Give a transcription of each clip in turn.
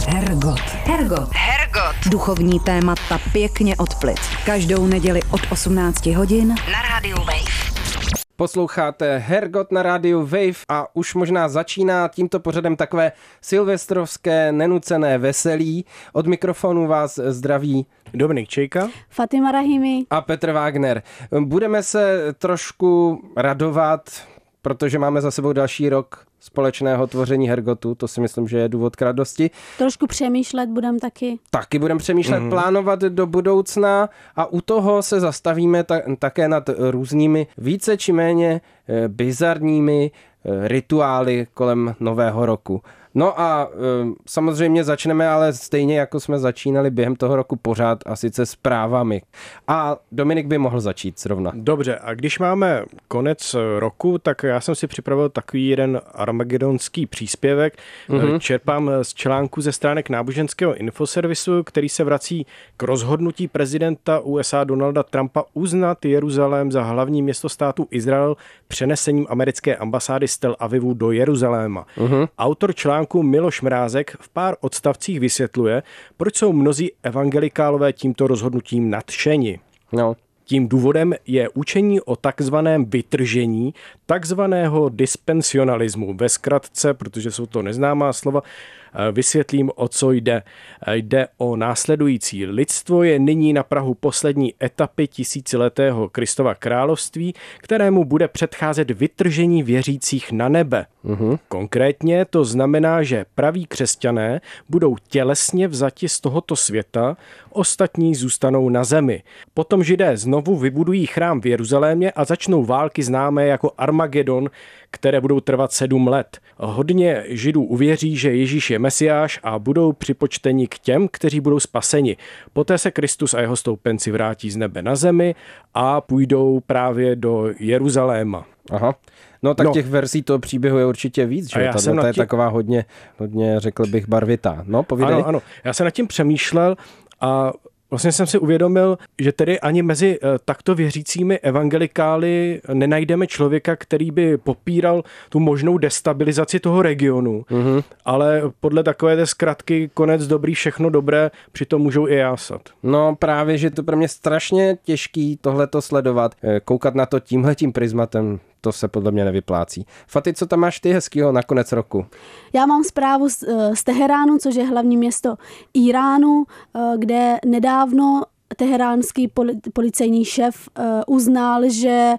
Hergot. Duchovní témata pěkně od plic. Každou neděli od 18 hodin na rádiu Wave. Posloucháte Hergot na rádiu Wave a už možná začíná tímto pořadem takové silvestrovské nenucené veselí. Od mikrofonu vás zdraví Dominik Čejka, Fatima Rahimi a Petr Wagner. Budeme se trošku radovat, protože máme za sebou další rok společného tvoření Hergotu, to si myslím, že je důvod k radosti. Trošku přemýšlet budeme taky. Taky budeme přemýšlet, plánovat do budoucna a u toho se zastavíme také nad různými více či méně bizarními rituály kolem Nového roku. No a samozřejmě začneme ale stejně, jako jsme začínali během toho roku pořád, a sice zprávami. A Dominik by mohl začít zrovna. Dobře, a když máme konec roku, tak já jsem si připravil takový jeden armagedonský příspěvek. Čerpám z článku ze stránek náboženského infoservisu, který se vrací k rozhodnutí prezidenta USA Donalda Trumpa uznat Jeruzalém za hlavní město státu Izrael přenesením americké ambasády z Tel Avivu do Jeruzaléma. Autor článku Miloš Mrázek v pár odstavcích vysvětluje, proč jsou mnozí evangelikálové tímto rozhodnutím nadšeni. No. Tím důvodem je učení o takzvaném vytržení, takzvaného dispensionalismu. Ve zkratce, protože jsou to neznámá slova, vysvětlím, o co jde. Jde o následující. Lidstvo je nyní na prahu poslední etapy tisíciletého Kristova království, kterému bude předcházet vytržení věřících na nebe. Konkrétně to znamená, že praví křesťané budou tělesně vzati z tohoto světa, ostatní zůstanou na zemi. Potom Židé znovu vybudují chrám v Jeruzalémě a začnou války známé jako Armagedon, které budou trvat 7 let. Hodně Židů uvěří, že Ježíš je Mesiáš a budou připočteni k těm, kteří budou spaseni. Poté se Kristus a jeho stoupenci vrátí z nebe na zemi a půjdou právě do Jeruzaléma. Aha. No tak těch verzí toho příběhu je určitě víc, že? To je taková hodně, řekl bych, barvitá. No, povídej. Ano. Já jsem nad tím přemýšlel a vlastně jsem si uvědomil, že tedy ani mezi takto věřícími evangelikály nenajdeme člověka, který by popíral tu možnou destabilizaci toho regionu, ale podle takové té zkratky konec dobrý, všechno dobré, přitom můžou i jásat. No právě, že to pro mě strašně těžký tohleto sledovat, koukat na to tímhletím prismatem. To se podle mě nevyplácí. Faty, co tam máš ty hezkýho na konec roku? Já mám zprávu z Teheránu, což je hlavní město Iránu, kde nedávno teheránský policejní šéf uznal,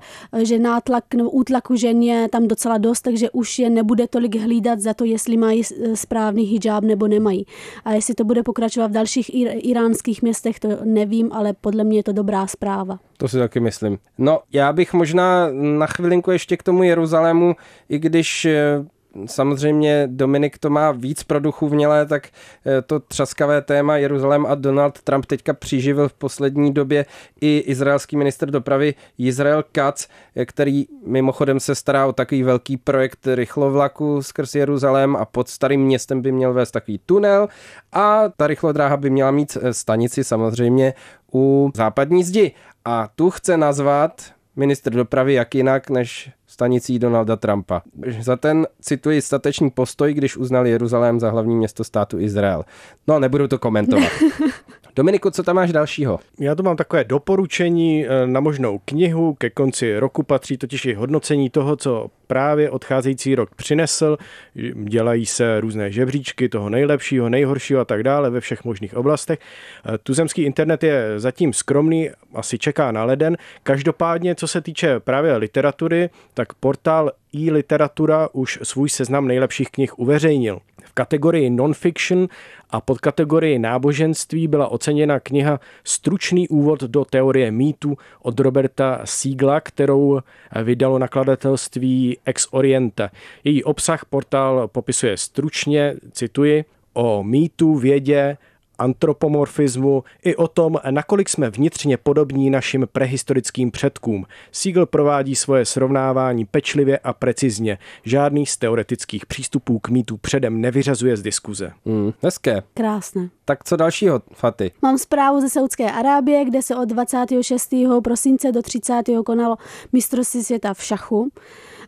že nátlak nebo útlaku žen je tam docela dost, takže už je nebude tolik hlídat za to, jestli mají správný hijab nebo nemají. A jestli to bude pokračovat v dalších iránských městech, to nevím, ale podle mě je to dobrá zpráva. To si taky myslím. No, já bych možná na chvilinku ještě k tomu Jeruzalému, i když samozřejmě Dominik to má víc pro duchu vnělé, tak to třaskavé téma Jeruzalém a Donald Trump teďka přiživil v poslední době i izraelský ministr dopravy Israel Katz, který mimochodem se stará o takový velký projekt rychlovlaku skrz Jeruzalém a pod starým městem by měl vést takový tunel a ta rychlodráha by měla mít stanici samozřejmě u západní zdi. A tu chce nazvat ministr dopravy jak jinak než stanicí Donalda Trumpa. Za ten, cituji, statečný postoj, když uznal Jeruzalém za hlavní město státu Izrael. No, nebudu to komentovat. Dominiku, co tam máš dalšího? Já tu mám takové doporučení na možnou knihu. Ke konci roku patří totiž i hodnocení toho, co právě odcházející rok přinesl. Dělají se různé žebříčky toho nejlepšího, nejhoršího a tak dále ve všech možných oblastech. Tuzemský internet je zatím skromný, asi čeká na leden. Každopádně, co se týče právě literatury, tak portál eLiteratura už svůj seznam nejlepších knih uveřejnil. V kategorii non-fiction a podkategorii náboženství byla oceněna kniha Stručný úvod do teorie mýtu od Roberta Siegla, kterou vydalo nakladatelství Ex Oriente. Její obsah portál popisuje stručně, cituji, o mýtu, vědě, antropomorfismu i o tom, nakolik jsme vnitřně podobní našim prehistorickým předkům. Siegel provádí svoje srovnávání pečlivě a precizně. Žádný z teoretických přístupů k mýtu předem nevyřazuje z diskuze. Hezké. Krásné. Tak co dalšího, Faty? Mám zprávu ze Saúdské Arábie, kde se od 26. prosince do 30. konalo mistrovství světa v šachu.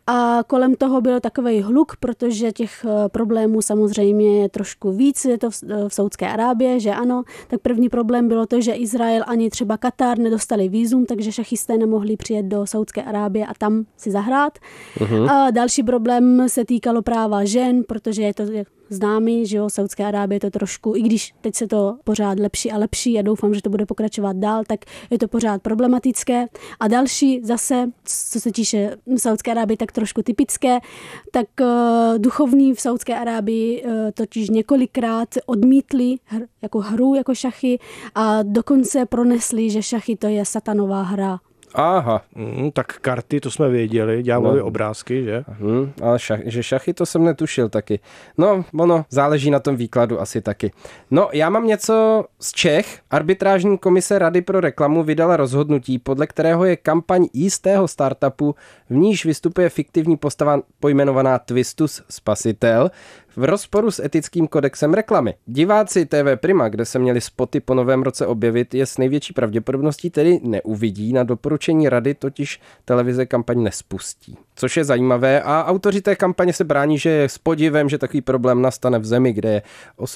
a kolem toho byl takový hluk, protože těch problémů samozřejmě je trošku víc, je to v Saúdské Arábie, že ano, tak první problém bylo to, že Izrael ani třeba Katar nedostali vízum, takže šachisté nemohli přijet do Saúdské Arábie a tam si zahrát. A další problém se týkalo práva žen, protože je to známý, že jo, Saúdská Arábie je to trošku, i když teď se to pořád lepší a lepší a doufám, že to bude pokračovat dál, tak je to pořád problematické. A další zase, co se týče Saúdské Arábie, tak trošku typické, tak duchovní v Saúdské Arábii totiž několikrát odmítli jako hru, jako šachy a dokonce pronesli, že šachy to je satanová hra. Aha. Tak karty, to jsme věděli, dělali obrázky, že? Ale že šachy to jsem netušil taky. No, ono záleží na tom výkladu asi taky. No, já mám něco z Čech. Arbitrážní komise Rady pro reklamu vydala rozhodnutí, podle kterého je kampaň jistého startupu, v níž vystupuje fiktivní postava pojmenovaná Twistus Spasitel, v rozporu s etickým kodexem reklamy. Diváci TV Prima, kde se měli spoty po novém roce objevit, je s největší pravděpodobností tedy neuvidí. Na doporučení rady totiž televize kampaň nespustí. Což je zajímavé a autoři té kampaně se brání, že je s podivem, že takový problém nastane v zemi, kde je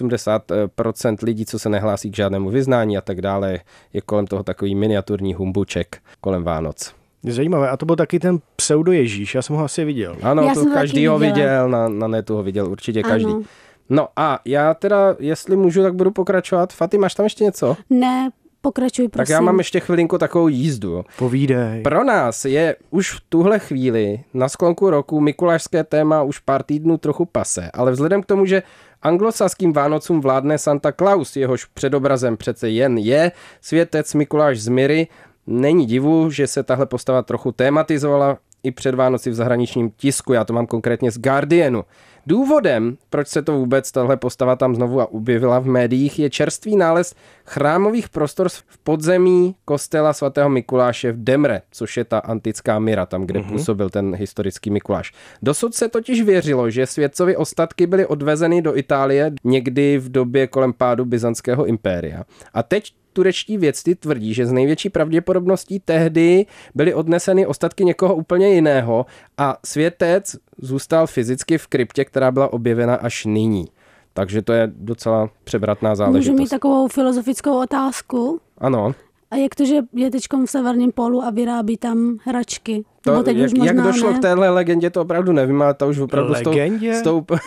80% lidí, co se nehlásí k žádnému vyznání a tak dále. Je kolem toho takový miniaturní humbuček kolem Vánoc. Zajímavé. A to byl taky ten pseudo Ježíš, já jsem ho asi viděl. Ano, to každý ho viděl, na netu ho viděl určitě každý. Ano. No a já teda, jestli můžu, tak budu pokračovat. Faty, máš tam ještě něco? Ne, pokračuj, prosím. Tak já mám ještě chvilinku takovou jízdu. Povídej. Pro nás je už v tuhle chvíli na sklonku roku mikulášské téma už pár týdnů trochu pase, ale vzhledem k tomu, že anglosaským Vánocům vládne Santa Claus, jehož předobrazem přece jen je světec Mikuláš z Myry, není divu, že se tahle postava trochu tématizovala i před Vánoci v zahraničním tisku, já to mám konkrétně z Guardianu. Důvodem, proč se to vůbec tahle postava tam znovu objevila v médiích, je čerstvý nález chrámových prostor v podzemí kostela svatého Mikuláše v Demre, což je ta antická Myra, tam, kde působil ten historický Mikuláš. Dosud se totiž věřilo, že světcovy ostatky byly odvezeny do Itálie někdy v době kolem pádu Byzantského impéria. A teď turečtí vědci tvrdí, že z největší pravděpodobností tehdy byly odneseny ostatky někoho úplně jiného a světec zůstal fyzicky v kryptě, která byla objevena až nyní. Takže to je docela převratná záležitost. Můžu mít takovou filozofickou otázku? Ano. A jak to, že je teďkom v severním pólu a vyrábí tam hračky? To, jak došlo k téhle legendě, to opravdu nevím, ale to už opravdu legendě?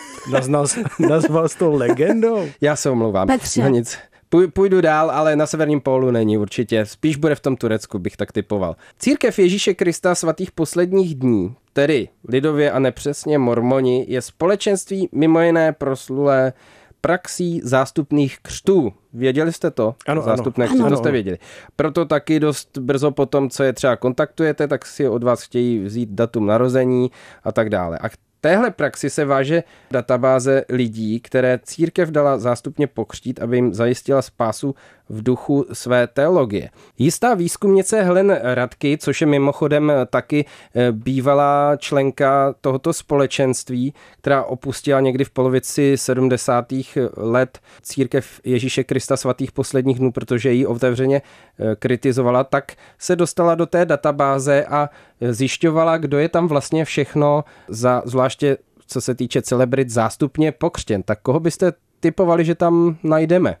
Nazval s tou legendou? Já se omlouvám. Petře. No nic. Půjdu dál, ale na severním pólu není určitě. Spíš bude v tom Turecku, bych tak typoval. Církev Ježíše Krista svatých posledních dní, tedy lidově a nepřesně mormoni, je společenství mimo jiné proslulé praxí zástupných křtů. Věděli jste to? Ano, zástupné křty, to jste věděli. Proto taky dost brzo po tom, co je třeba kontaktujete, tak si od vás chtějí vzít datum narození a tak dále. A téhle praxi se váže databáze lidí, které církev dala zástupně pokřtít, aby jim zajistila spásu v duchu své teologie. Jistá výzkumnice Helen Radky, což je mimochodem taky bývalá členka tohoto společenství, která opustila někdy v polovici 70. let církev Ježíše Krista svatých posledních dnů, protože ji otevřeně kritizovala, tak se dostala do té databáze a zjišťovala, kdo je tam vlastně všechno zvláště co se týče celebrit zástupně pokřtěn. Tak koho byste typovali, že tam najdeme?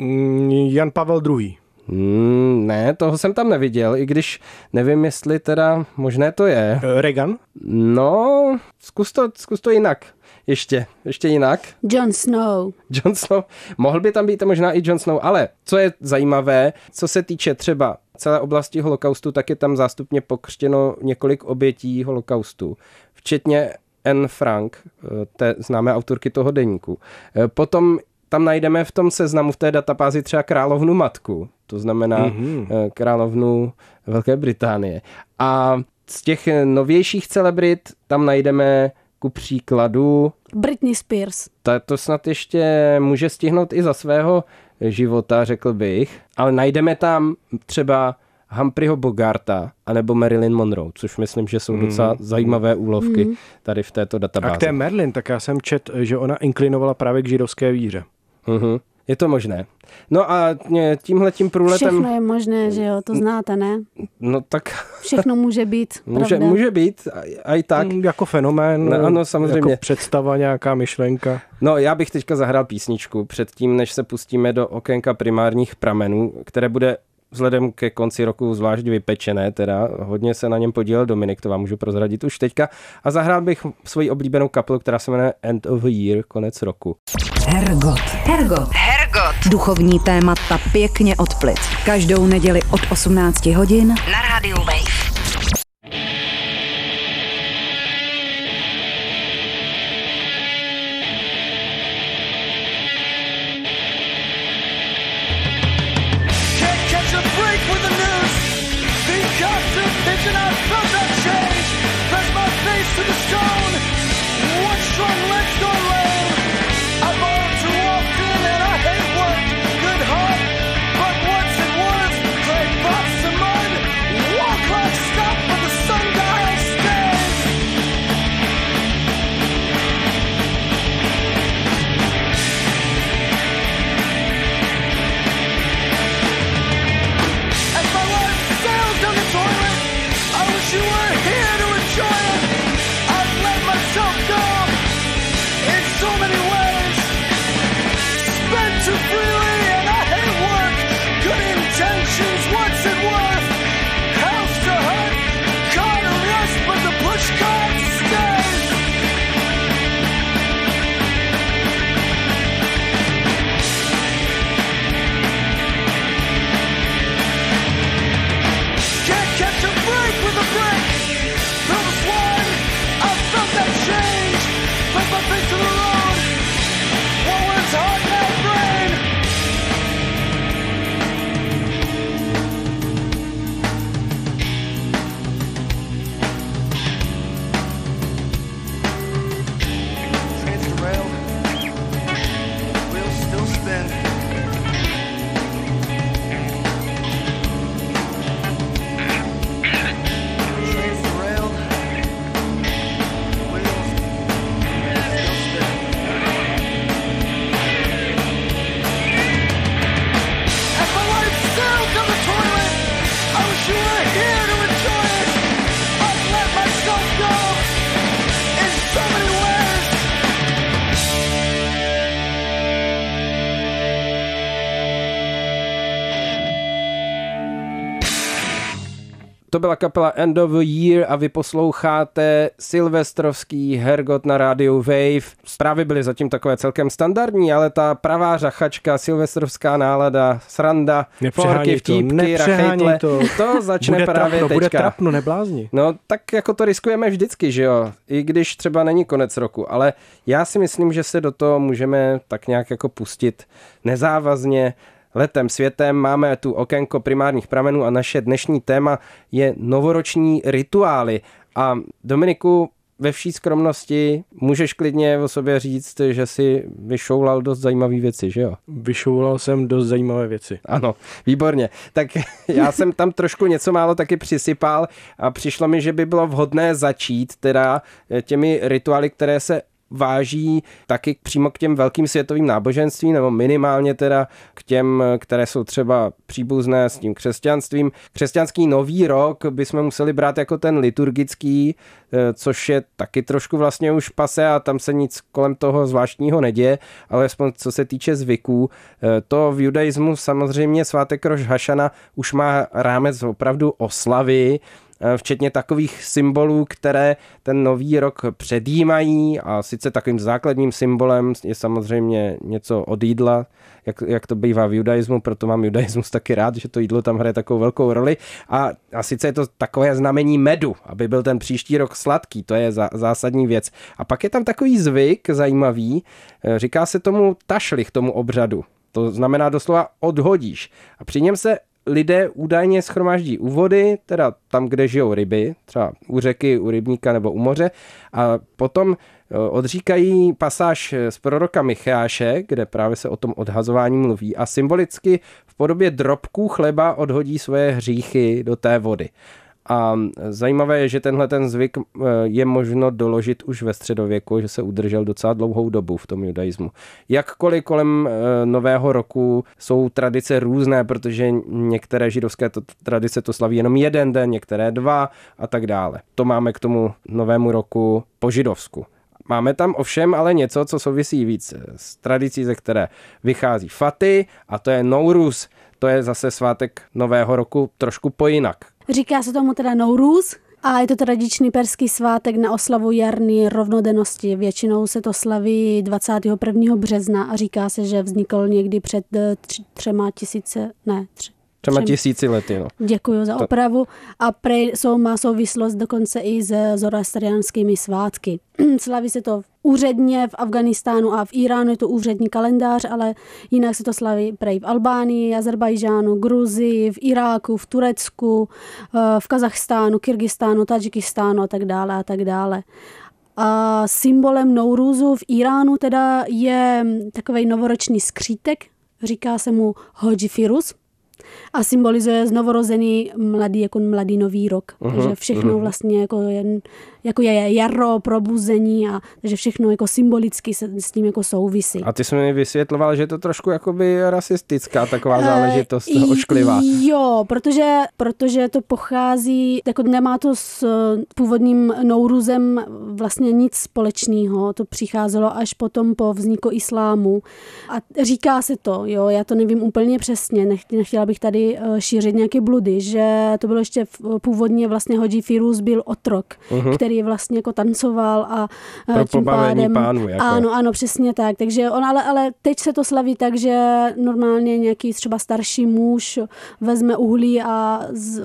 Jan Pavel II. Ne, toho jsem tam neviděl, i když nevím, jestli teda možné to je. Reagan? No, zkus to jinak. Ještě jinak. Jon Snow. Mohl by tam být možná i Jon Snow, ale co je zajímavé, co se týče třeba celé oblasti holokaustu, tak je tam zástupně pokřtěno několik obětí holokaustu, včetně Anne Frank, té známé autorky toho deníku. Potom tam najdeme v tom seznamu, v té databázi třeba královnu matku, to znamená královnu Velké Británie. A z těch novějších celebrit tam najdeme ku příkladu Britney Spears. To snad ještě může stihnout i za svého života, řekl bych, ale najdeme tam třeba Humphreyho Bogarta anebo Marilyn Monroe, což myslím, že jsou docela zajímavé úlovky tady v této databázi. A k té Marilyn, tak já jsem čet, že ona inklinovala právě k židovské víře. Je to možné. No a tímhletím průletem... Všechno je možné, že jo, to znáte, ne? No tak... Všechno může být, pravda. Může být, a i tak. Jako fenomén, no, ano, samozřejmě. Jako představa, nějaká myšlenka. No, já bych teďka zahrál písničku předtím, než se pustíme do okénka primárních pramenů, které bude vzhledem ke konci roku zvlášť vypečené, teda hodně se na něm podílel Dominik, to vám můžu prozradit už teďka. A zahrál bych svoji oblíbenou kapelu, která se jmenuje End of the Year, konec roku. Hergot. Duchovní témata pěkně od plic. Každou neděli od 18 hodin na rádiu Wave. To byla kapela End of the Year a vy posloucháte silvestrovský Hergot na rádiu Wave. Zprávy byly zatím takové celkem standardní, ale ta pravá řachačka, silvestrovská nálada, sranda, forky, vtípky, rachejtle, to začne bude právě trapno, teďka. Bude trapno, neblázni. No tak jako to riskujeme vždycky, že jo, i když třeba není konec roku, ale já si myslím, že se do toho můžeme tak nějak jako pustit nezávazně. Letem světem máme tu okénko primárních pramenů a naše dnešní téma je novoroční rituály. A Dominiku, ve vší skromnosti můžeš klidně o sobě říct, že si vyšoulal dost zajímavé věci, že jo? Vyšoulal jsem dost zajímavé věci. Ano, výborně. Tak já jsem tam trošku něco málo taky přisypal a přišlo mi, že by bylo vhodné začít teda těmi rituály, které se váží taky přímo k těm velkým světovým náboženstvím, nebo minimálně teda k těm, které jsou třeba příbuzné s tím křesťanstvím. Křesťanský nový rok bychom museli brát jako ten liturgický, což je taky trošku vlastně už pase a tam se nic kolem toho zvláštního neděje, ale aspoň co se týče zvyků. To v judaismu samozřejmě svátek Roš Hašana už má rámec opravdu oslavy, včetně takových symbolů, které ten nový rok předjímají a sice takovým základním symbolem je samozřejmě něco od jídla, jak to bývá v judaismu, proto mám judaismus taky rád, že to jídlo tam hraje takovou velkou roli a sice je to takové znamení medu, aby byl ten příští rok sladký, to je zásadní věc. A pak je tam takový zvyk zajímavý, říká se tomu tašlich, tomu obřadu, to znamená doslova odhodíš a při něm se lidé údajně shromáždí u vody, teda tam, kde žijou ryby, třeba u řeky, u rybníka nebo u moře a potom odříkají pasáž z proroka Micheáše, kde právě se o tom odhazování mluví a symbolicky v podobě drobků chleba odhodí svoje hříchy do té vody. A zajímavé je, že tenhle ten zvyk je možno doložit už ve středověku, že se udržel docela dlouhou dobu v tom judaismu. Jakkoliv kolem Nového roku jsou tradice různé, protože některé židovské tradice to slaví jenom jeden den, některé 2 a tak dále. To máme k tomu Novému roku po židovsku. Máme tam ovšem ale něco, co souvisí víc s tradicí, ze které vychází Faty, a to je Nouruz. To je zase svátek Nového roku trošku pojinak. Říká se tomu teda Nouruz a je to tradiční perský svátek na oslavu jarní rovnodennosti. Většinou se to slaví 21. března a říká se, že vznikl někdy před 3000 lety. No. Děkuji za opravu. A má souvislost dokonce i se zoroastriánskými svátky. Slaví se to úředně v Afghánistánu a v Iránu, je to úřední kalendář, ale jinak se to slaví prej v Albánii, Azerbajdžánu, Gruzii, v Iráku, v Turecku, v Kazachstánu, Kyrgyzstánu, Tadžikistánu a tak dále a tak dále. A symbolem Nouruzu v Iránu teda je takovej novoroční skřítek, říká se mu Hodži Firuz. A symbolizuje znovorozený mladý nový rok. Takže všechno vlastně jako je jaro, probuzení a takže všechno jako symbolicky se s tím jako souvisí. A ty jsi mi vysvětloval, že je to trošku jakoby rasistická taková záležitost ošklivá. Jo, protože to pochází, jako nemá to s původním Nouruzem vlastně nic společného. To přicházelo až potom po vzniku islámu. A říká se to, jo, já to nevím úplně přesně, nechtěla bych tady šířit nějaké bludy, že to bylo ještě původně vlastně Hodži Firuz byl otrok, který vlastně jako tancoval a pro tím pádem pánů, jako. Ano, přesně tak. Takže on ale teď se to slaví tak, že normálně nějaký třeba starší muž vezme uhlí a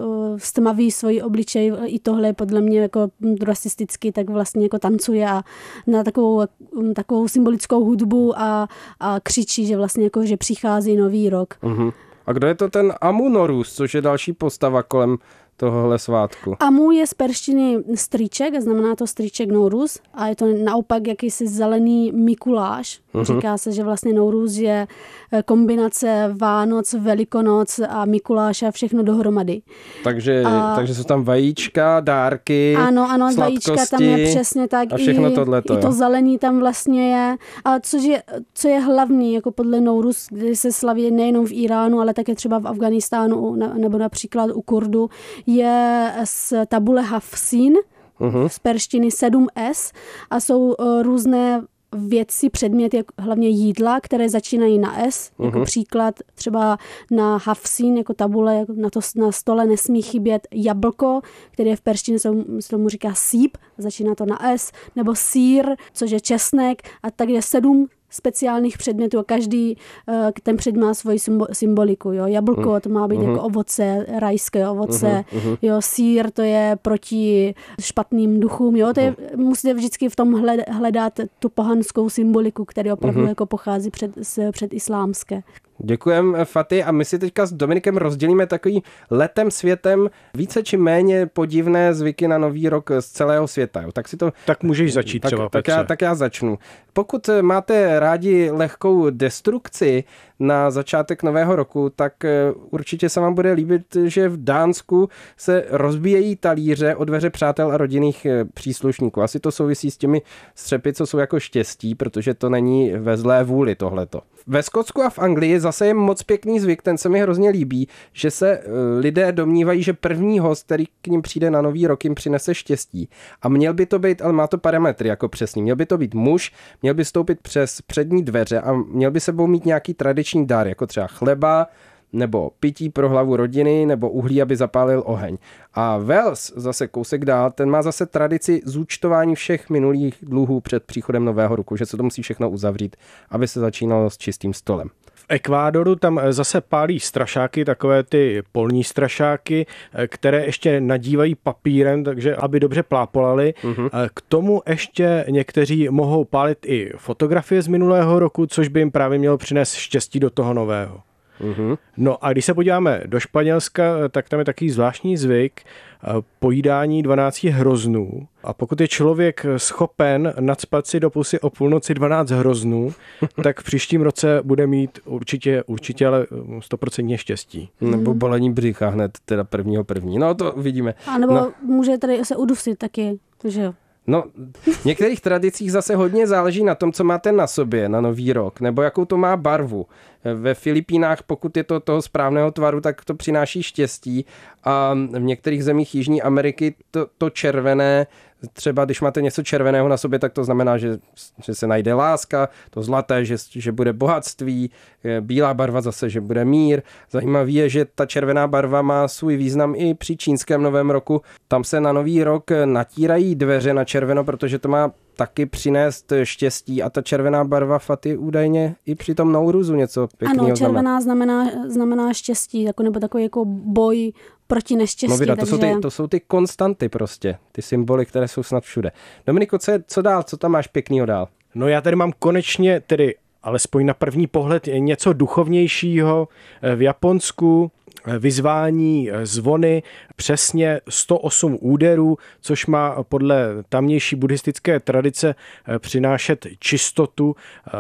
stmaví svůj obličej. I tohle je podle mě jako rasisticky, tak vlastně jako tancuje a na takovou symbolickou hudbu a křičí, že vlastně jako, že přichází nový rok. A kdo je to ten Amu Nouruz, což je další postava kolem tohohle svátku? Amu je z perštiny strýček, znamená to strýček Nouruz a je to naopak jakýsi zelený Mikuláš. Říká se, že vlastně Nouruz je kombinace Vánoc, Velikonoc a Mikuláše a všechno dohromady. Takže jsou tam vajíčka, dárky, ano, sladkosti, vajíčka tam je přesně tak. A všechno tohleto. I to zelení tam vlastně je. A co je hlavní, jako podle Nouruz, kdy se slaví nejenom v Iránu, ale také třeba v Afghánistánu nebo například u Kurdu, je z tabule Hafsín, z perštiny 7S a jsou různé věci, předměty, hlavně jídla, které začínají na S. Jako příklad třeba na Hafsín, jako tabule, jako na stole nesmí chybět jablko, které v perštině se tomu říká síp, začíná to na S, nebo sýr, což je česnek a tak je 7 speciálních předmětů a každý ten předmět má svoji symboliku. Jo. Jablko to má být jako ovoce, rajské ovoce, jo, sýr to je proti špatným duchům. Jo. To je, musíte vždycky v tom hledat tu pohanskou symboliku, která opravdu jako pochází před islámské. Děkujeme, Faty, a my si teďka s Dominikem rozdělíme takový letem světem více či méně podivné zvyky na Nový rok z celého světa. Jo. Tak můžeš začít třeba, Petře. Tak já začnu. Pokud máte rádi lehkou destrukci na začátek Nového roku, tak určitě se vám bude líbit, že v Dánsku se rozbíjejí talíře o dveře přátel a rodinných příslušníků. Asi to souvisí s těmi střepy, co jsou jako štěstí, protože to není ve zlé vůli tohleto. Ve Skotsku a v Anglii zase je moc pěkný zvyk, ten se mi hrozně líbí, že se lidé domnívají, že první host, který k nim přijde na Nový rok, jim přinese štěstí. A měl by to být, ale má to parametry jako přesný, měl by to být muž, měl by stoupit přes přední dveře a měl by sebou mít nějaký tradiční dar, jako třeba chleba, nebo pití pro hlavu rodiny, nebo uhlí, aby zapálil oheň. A Wales, zase kousek dál, ten má zase tradici zúčtování všech minulých dluhů před příchodem Nového roku, že se to musí všechno uzavřít, aby se začínalo s čistým stolem. V Ekvádoru tam zase pálí strašáky, takové ty polní strašáky, které ještě nadívají papírem, takže aby dobře plápolaly. K tomu ještě někteří mohou pálit i fotografie z minulého roku, což by jim právě mělo přinést štěstí do toho nového. No a když se podíváme do Španělska, tak tam je takový zvláštní zvyk pojídání 12 hroznů. A pokud je člověk schopen nacpat si do pusy o půlnoci 12 hroznů, tak v příštím roce bude mít určitě ale 100% štěstí. Nebo bolení břicha hned, teda 1.1. No to uvidíme. A nebo může tady se udusit taky, že jo. No, v některých tradicích zase hodně záleží na tom, co máte na sobě na Nový rok, nebo jakou to má barvu. Ve Filipínách, pokud je to toho správného tvaru, tak to přináší štěstí a v některých zemích Jižní Ameriky to červené, třeba když máte něco červeného na sobě, tak to znamená, že se najde láska, to zlaté, že bude bohatství, bílá barva zase, že bude mír. Zajímavý je, že ta červená barva má svůj význam i při čínském Novém roku. Tam se na Nový rok natírají dveře na červeno, protože to má taky přinést štěstí a ta červená barva Faty údajně i při tom Nowruzu něco pěkného. Ano, červená znamená štěstí, nebo takový jako boj proti neštěstí. No vida, to jsou ty konstanty prostě, ty symboly, které jsou snad všude. Dominiko, co dál, co tam máš pěknýho dál? No já tady mám konečně alespoň na první pohled něco duchovnějšího v Japonsku. Vyzvání zvony, přesně 108 úderů, což má podle tamnější buddhistické tradice přinášet čistotu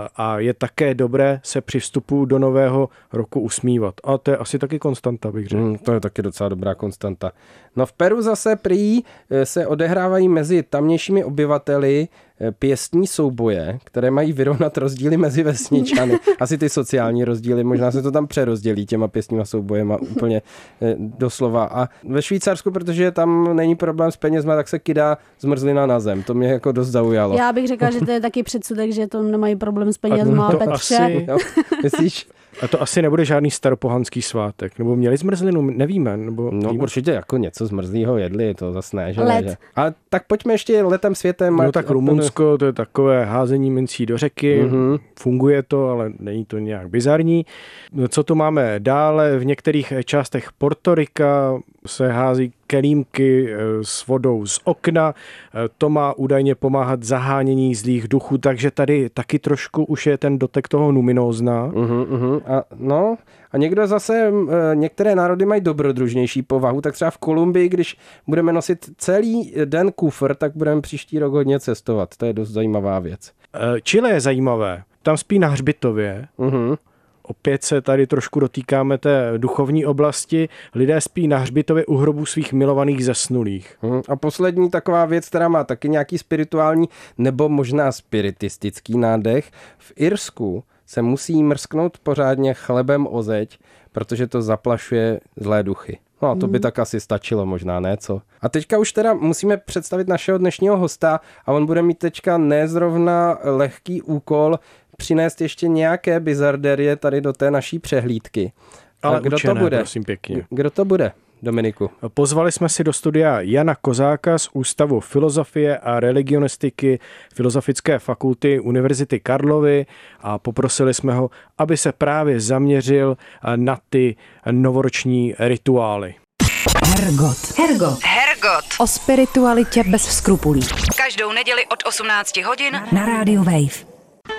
a je také dobré se při vstupu do nového roku usmívat. A to je asi taky konstanta, bych řekl. To je taky docela dobrá konstanta. No v Peru zase prý se odehrávají mezi tamnějšími obyvateli pěstní souboje, které mají vyrovnat rozdíly mezi vesničany. Asi ty sociální rozdíly, možná se to tam přerozdělí těma pěstníma soubojema úplně doslova. A ve Švýcarsku, protože tam není problém s penězma, tak se kydá zmrzlina na zem. To mě jako dost zaujalo. Já bych řekla, že to je taky předsudek, že to nemají problém s penězma, Petře. Asi, no, myslíš? A to asi nebude žádný staropohanský svátek. Nebo měli zmrzlinu, nevíme. Nebo no víme? Určitě jako něco zmrzlýho jedli, to zase ne. Že Let. Ne, že. Ale tak pojďme ještě letem světem. No tak Rumunsko, to je takové házení mincí do řeky. Funguje to, ale není to nějak bizarní. Co tu máme dále? V některých částech Portorika se hází kelímky s vodou z okna. To má údajně pomáhat zahánění zlých duchů, takže tady taky trošku už je ten dotek toho numinózna. A někdo zase, některé národy mají dobrodružnější povahu, tak třeba v Kolumbii, když budeme nosit celý den kufr, tak budeme příští rok hodně cestovat. To je dost zajímavá věc. Chile je zajímavé. Tam spí na hřbitově. Opět se tady trošku dotýkáme té duchovní oblasti. Lidé spí na hřbitově u hrobů svých milovaných zesnulých. A poslední taková věc, která má taky nějaký spirituální nebo možná spiritistický nádech. V Irsku se musí mrsknout pořádně chlebem o zeď, protože to zaplašuje zlé duchy. No a to by tak asi stačilo možná, ne co? A teďka už teda musíme představit našeho dnešního hosta a on bude mít teďka nezrovna lehký úkol přinést ještě nějaké bizarderie tady do té naší přehlídky. Ale kdo učené, to bude? Prosím pěkně. Kdo to bude, Dominiku? Pozvali jsme si do studia Jana Kozáka z Ústavu filozofie a religionistiky Filozofické fakulty Univerzity Karlovy a poprosili jsme ho, aby se právě zaměřil na ty novoroční rituály. Hergot. O spiritualitě bez skrupulí. Každou neděli od 18 hodin na rádiu Wave.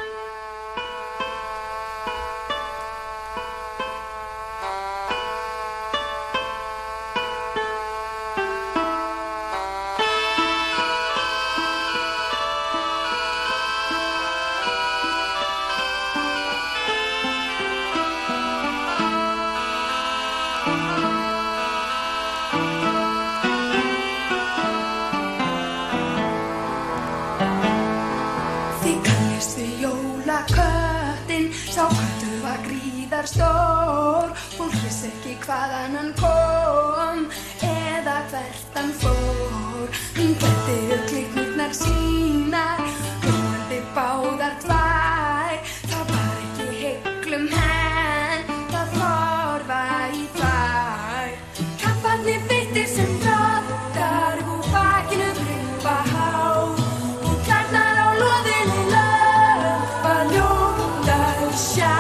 Stór, fólk vissi ekki hvaðan hann kom eða hvert hann fór. Hún gætti kliknurnar sínar, glóandi báðar tvær. Það var ekki heiklum henn, það horfa í tvær. Kapparnir beittir sem drottnar, úr bakinu grípa há. Hún klarnar á loðinni löf að ljóta og sjá.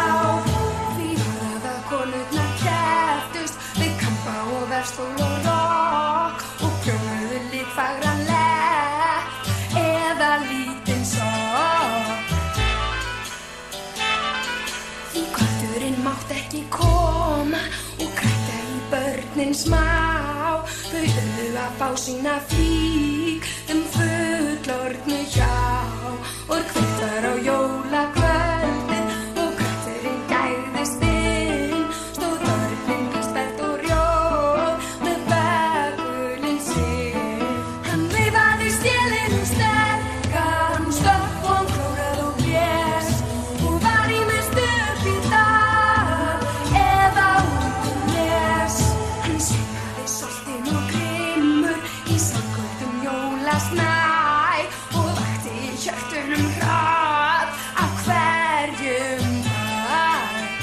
Stól og rokk og prjónuðu litfagran lett eða lítinn sokk. Því kvöldurinn mátt ekki koma. og krækja í börnin smá. Þau urðu að fá sína flík, þeim fullorðnu hjá. Og kveikt var á jólakvöldið og krafturinn gægðist inn. Stóð börnin vísbert og rjóð með bökulinn sinn. Hann veifaði stélinn sterkan, stökk og hann klóraði og blés. Og var ýmist upp í dal eða út les. Hann saumaði soltinn og grimmur í sólgöldum jólasnæ og vakti í hjörtunum hrað af hverjum bæ.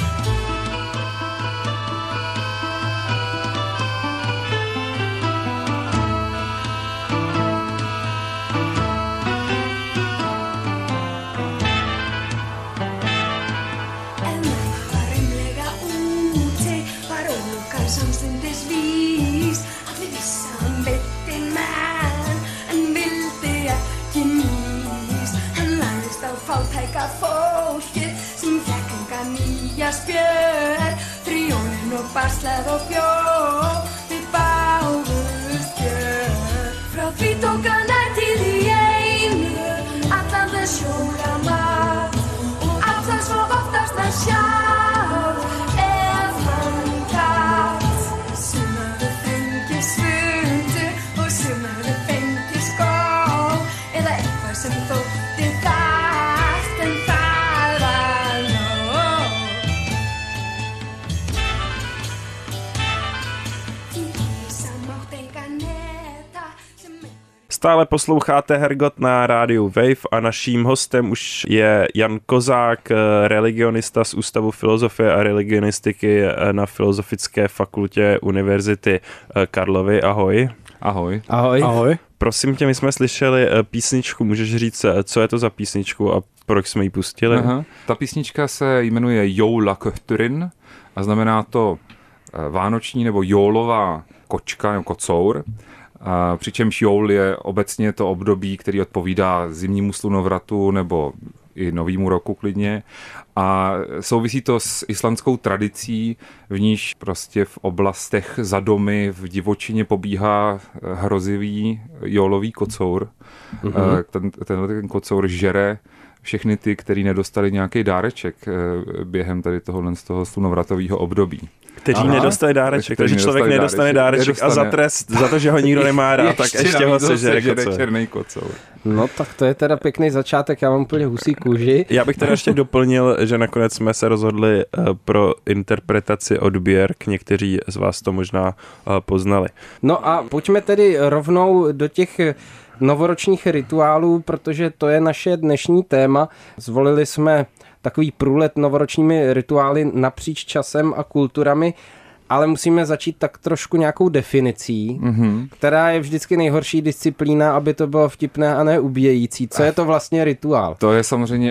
En mamma var reimlega úti, var ólukkan samstundis vís. Allir vissi að hann veiddi menn, en vildi ekki mýs. Hann lagðist á fátæka fólkið sem fékk enga nýja spjör. Fyrir jólin og barsleð og bjór, við báðust gjör. Frá því tók hann ætíð í einu, allan þess jólamat. Og allan svo oftast að sjálf ef hann gat. Sumar fengi svundu og sumar fengi skó, eða eitthvað sem þótti þarft en það var nóg. Því sem mátt enga neta sem Stále posloucháte Hergot na rádiu Wave a naším hostem už je Jan Kozák, religionista z Ústavu filozofie a religionistiky na Filozofické fakultě Univerzity Karlovy. Ahoj. Ahoj. Ahoj. Ahoj. Prosím tě, my jsme slyšeli písničku, můžeš říct, co je to za písničku a proč jsme ji pustili? Aha. Ta písnička se jmenuje Jólakötturinn a znamená to vánoční nebo jólová kočka nebo kocour. Přičemž jól je obecně to období, který odpovídá zimnímu slunovratu nebo i novému roku klidně. A souvisí to s islandskou tradicí, v níž prostě v oblastech za domy v divočině pobíhá hrozivý jólový kocour. Ten kocour žere všechny ty, kteří nedostali nějaký dáreček během tady tohohle z toho slunovratového období. Kteří nedostali dáreček, takže člověk nedostane dáreček a za trest, za to, že ho nikdo nemá rád, tak ještě ho sežere černý kocour. No tak to je teda pěkný začátek, já mám úplně husí kůži. Já bych teda ještě doplnil, že nakonec jsme se rozhodli pro interpretaci od Björk, někteří z vás to možná poznali. No a pojďme tedy rovnou do těch novoročních rituálů, protože to je naše dnešní téma. Zvolili jsme takový průlet novoročními rituály napříč časem a kulturami, ale musíme začít tak trošku nějakou definicí, která je vždycky nejhorší disciplína, aby to bylo vtipné a ne ubíjející. Co je to vlastně rituál? To je samozřejmě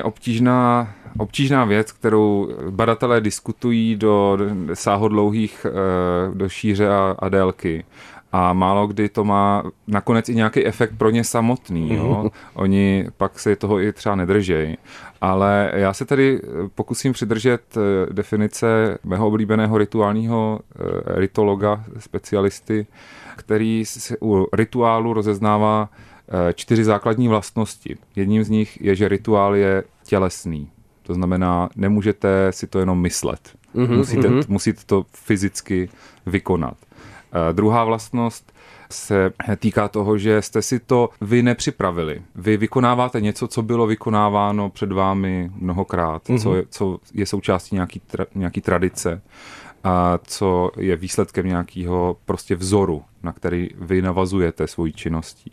obtížná věc, kterou badatelé diskutují do sáhodlouhých do šíře a délky. A málo kdy to má nakonec i nějaký efekt pro ně samotný. Jo? Oni pak se toho i třeba nedržejí. Ale já se tady pokusím přidržet definice mého oblíbeného rituálního ritologa, specialisty, který u rituálu rozeznává 4 základní vlastnosti. Jedním z nich je, že rituál je tělesný. To znamená, nemůžete si to jenom myslet. Musíte to fyzicky vykonat. Druhá vlastnost se týká toho, že jste si to vy nepřipravili. Vy vykonáváte něco, co bylo vykonáváno před vámi mnohokrát, co je součástí nějaký tradice a co je výsledkem nějakého prostě vzoru, na který vy navazujete svojí činností.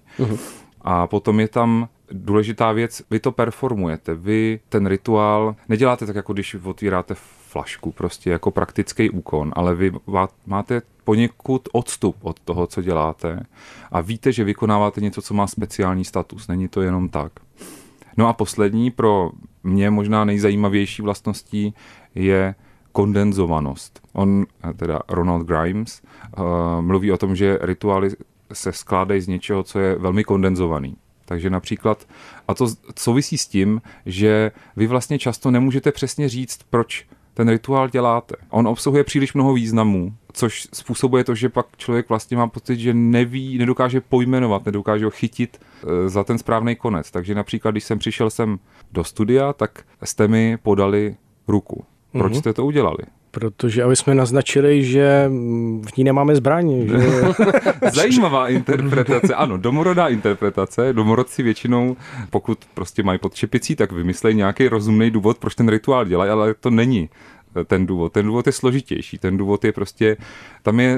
A potom je tam důležitá věc, vy to performujete, vy ten rituál neděláte tak, jako když otvíráte flašku, prostě jako praktický úkon, ale vy máte poněkud odstup od toho, co děláte a víte, že vykonáváte něco, co má speciální status, není to jenom tak. No a poslední, pro mě možná nejzajímavější vlastností je kondenzovanost. Teda Ronald Grimes, mluví o tom, že rituály se skládají z něčeho, co je velmi kondenzovaný. Takže například, a to souvisí s tím, že vy vlastně často nemůžete přesně říct, proč ten rituál děláte. On obsahuje příliš mnoho významů, což způsobuje to, že pak člověk vlastně má pocit, že nedokáže pojmenovat, nedokáže ho chytit za ten správný konec. Takže například, když jsem přišel sem do studia, tak jste mi podali ruku. Proč jste to udělali? Protože aby jsme naznačili, že v ní nemáme zbraň. Že... Zajímavá interpretace, ano, domorodá interpretace. Domorodci většinou, pokud prostě mají pod čepicí, tak vymyslejí nějaký rozumný důvod, proč ten rituál dělají, ale to není ten důvod. Ten důvod je složitější. Ten důvod je prostě, tam je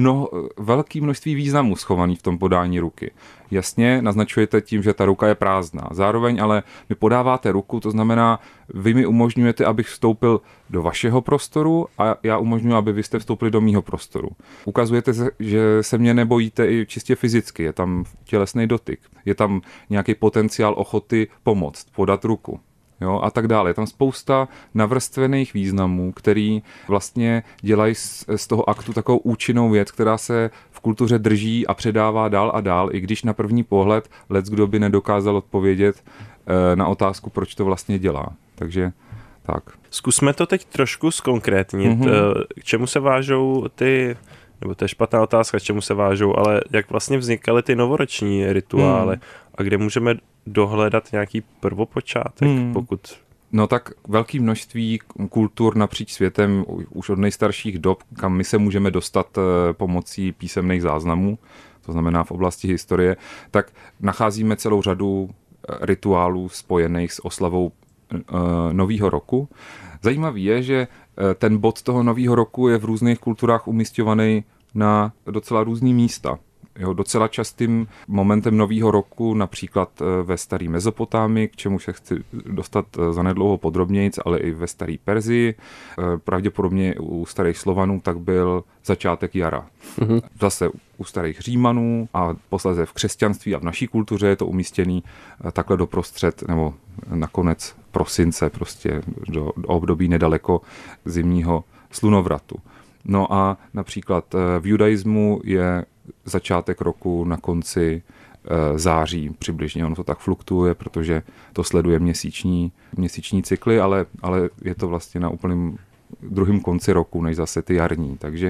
velké množství významů schovaný v tom podání ruky. Jasně naznačujete tím, že ta ruka je prázdná. Zároveň ale mi podáváte ruku, to znamená, vy mi umožňujete, abych vstoupil do vašeho prostoru a já umožňuji, aby vy jste vstoupili do mýho prostoru. Ukazujete, že se mě nebojíte i čistě fyzicky. Je tam tělesný dotyk. Je tam nějaký potenciál ochoty pomoct, podat ruku. Jo, a tak dále. Je tam spousta navrstvených významů, který vlastně dělají z toho aktu takovou účinnou věc, která se v kultuře drží a předává dál a dál, i když na první pohled leckdo by nedokázal odpovědět na otázku, proč to vlastně dělá. Takže tak. Zkusme to teď trošku zkonkrétnit. K čemu se vážou ty, nebo to je špatná otázka, k čemu se vážou, ale jak vlastně vznikaly ty novoroční rituály a kde můžeme dohledat nějaký prvopočátek, pokud... No tak velké množství kultur napříč světem, už od nejstarších dob, kam my se můžeme dostat pomocí písemných záznamů, to znamená v oblasti historie, tak nacházíme celou řadu rituálů spojených s oslavou nového roku. Zajímavý je, že ten bod toho nového roku je v různých kulturách umísťovaný na docela různý místa. Jo, docela častým momentem nového roku, například ve staré Mezopotámii, k čemu se chci dostat zanedlouho podrobnějc, ale i ve staré Perzii. Pravděpodobně u starých Slovanů tak byl začátek jara. Zase u starých Římanů a posléze v křesťanství a v naší kultuře je to umístěný takhle doprostřed nebo nakonec prosince, prostě do období nedaleko zimního slunovratu. No a například v judaismu je začátek roku na konci září přibližně. Ono to tak fluktuuje, protože to sleduje měsíční cykly, ale je to vlastně na úplném druhém konci roku, než zase ty jarní. Takže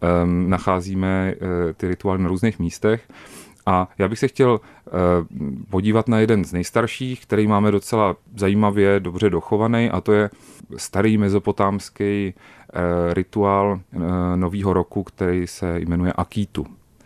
nacházíme ty rituály na různých místech. A já bych se chtěl podívat na jeden z nejstarších, který máme docela zajímavě dobře dochovaný, a to je starý mezopotámský rituál nového roku, který se jmenuje Akítu.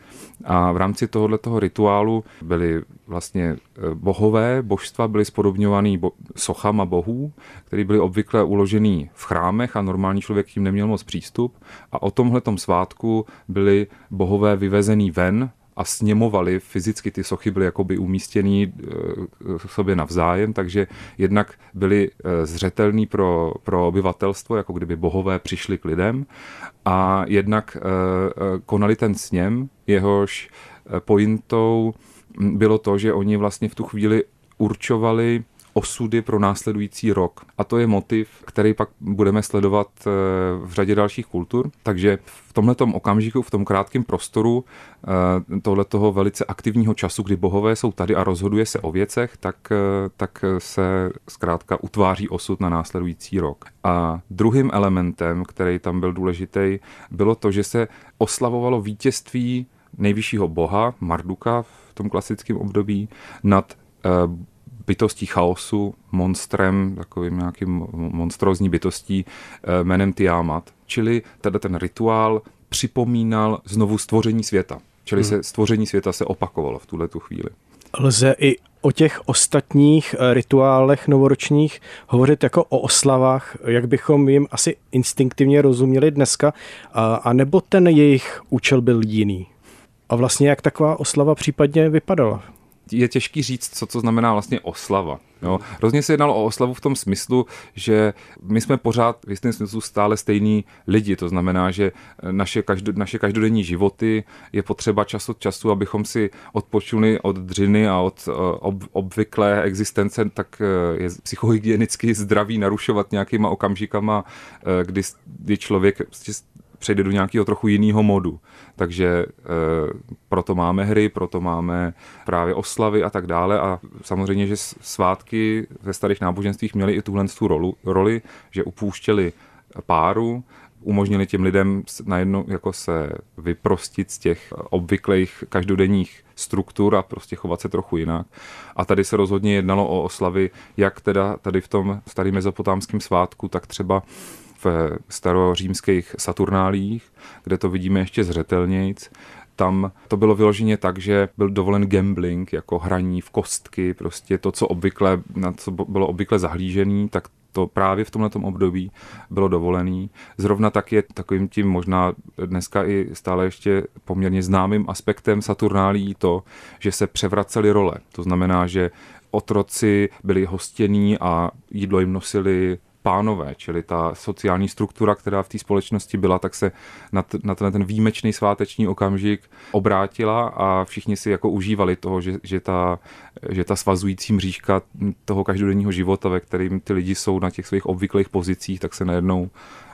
A v rámci tohoto rituálu byly vlastně božstva byly spodobňovaný sochama bohů, které byly obvykle uložený v chrámech a normální člověk tím neměl moc přístup. A o tomhletom svátku byly bohové vyvezený ven a sněmovali, fyzicky ty sochy byly jakoby umístěný sobě navzájem, takže jednak byly zřetelný pro obyvatelstvo, jako kdyby bohové přišli k lidem, a jednak konali ten sněm, jehož pointou bylo to, že oni vlastně v tu chvíli určovali osudy pro následující rok. A to je motiv, který pak budeme sledovat v řadě dalších kultur. Takže v tomhletom okamžiku, v tom krátkém prostoru tohletoho velice aktivního času, kdy bohové jsou tady a rozhoduje se o věcech, tak se zkrátka utváří osud na následující rok. A druhým elementem, který tam byl důležitý, bylo to, že se oslavovalo vítězství nejvyššího boha, Marduka v tom klasickém období, nad bytostí chaosu, monstrem, takovým nějakým monstrózní bytostí jménem Tiamat. Čili ten rituál připomínal znovu stvoření světa. Čili stvoření světa se opakovalo v tuhletu chvíli. Lze i o těch ostatních rituálech novoročních hovořit jako o oslavách, jak bychom jim asi instinktivně rozuměli dneska, a nebo ten jejich účel byl jiný? A vlastně jak taková oslava případně vypadala? Je těžký říct, co to znamená vlastně oslava. Jo? Hrozně se jednalo o oslavu v tom smyslu, že my jsme pořád v jistém smyslu stále stejní lidi. To znamená, že naše každodenní životy je potřeba čas od času, abychom si odpočuli od dřiny a od obvyklé existence, tak je psychohygienicky zdraví narušovat nějakýma okamžikama, kdy člověk přejde do nějakého trochu jiného modu. Takže proto máme hry, proto máme právě oslavy a tak dále, a samozřejmě, že svátky ve starých náboženstvích měly i tuhle roli, že upouštěli páru, umožnili těm lidem najednou jako se vyprostit z těch obvyklých každodenních struktur a prostě chovat se trochu jinak. A tady se rozhodně jednalo o oslavy, jak teda tady v tom starým mezopotámském svátku, tak třeba v starořímských Saturnálích, kde to vidíme ještě zřetelnějc. Tam to bylo vyloženě tak, že byl dovolen gambling, jako hraní v kostky, prostě to, na co bylo obvykle zahlížený, tak to právě v tomhletom období bylo dovolený. Zrovna tak je takovým tím možná dneska i stále ještě poměrně známým aspektem Saturnálí to, že se převracely role. To znamená, že otroci byli hostění a jídlo jim nosili pánové, čili ta sociální struktura, která v té společnosti byla, tak se na ten výjimečný sváteční okamžik obrátila a všichni si jako užívali toho, že ta svazující mřížka toho každodenního života, ve kterým ty lidi jsou na těch svých obvyklých pozicích, tak se najednou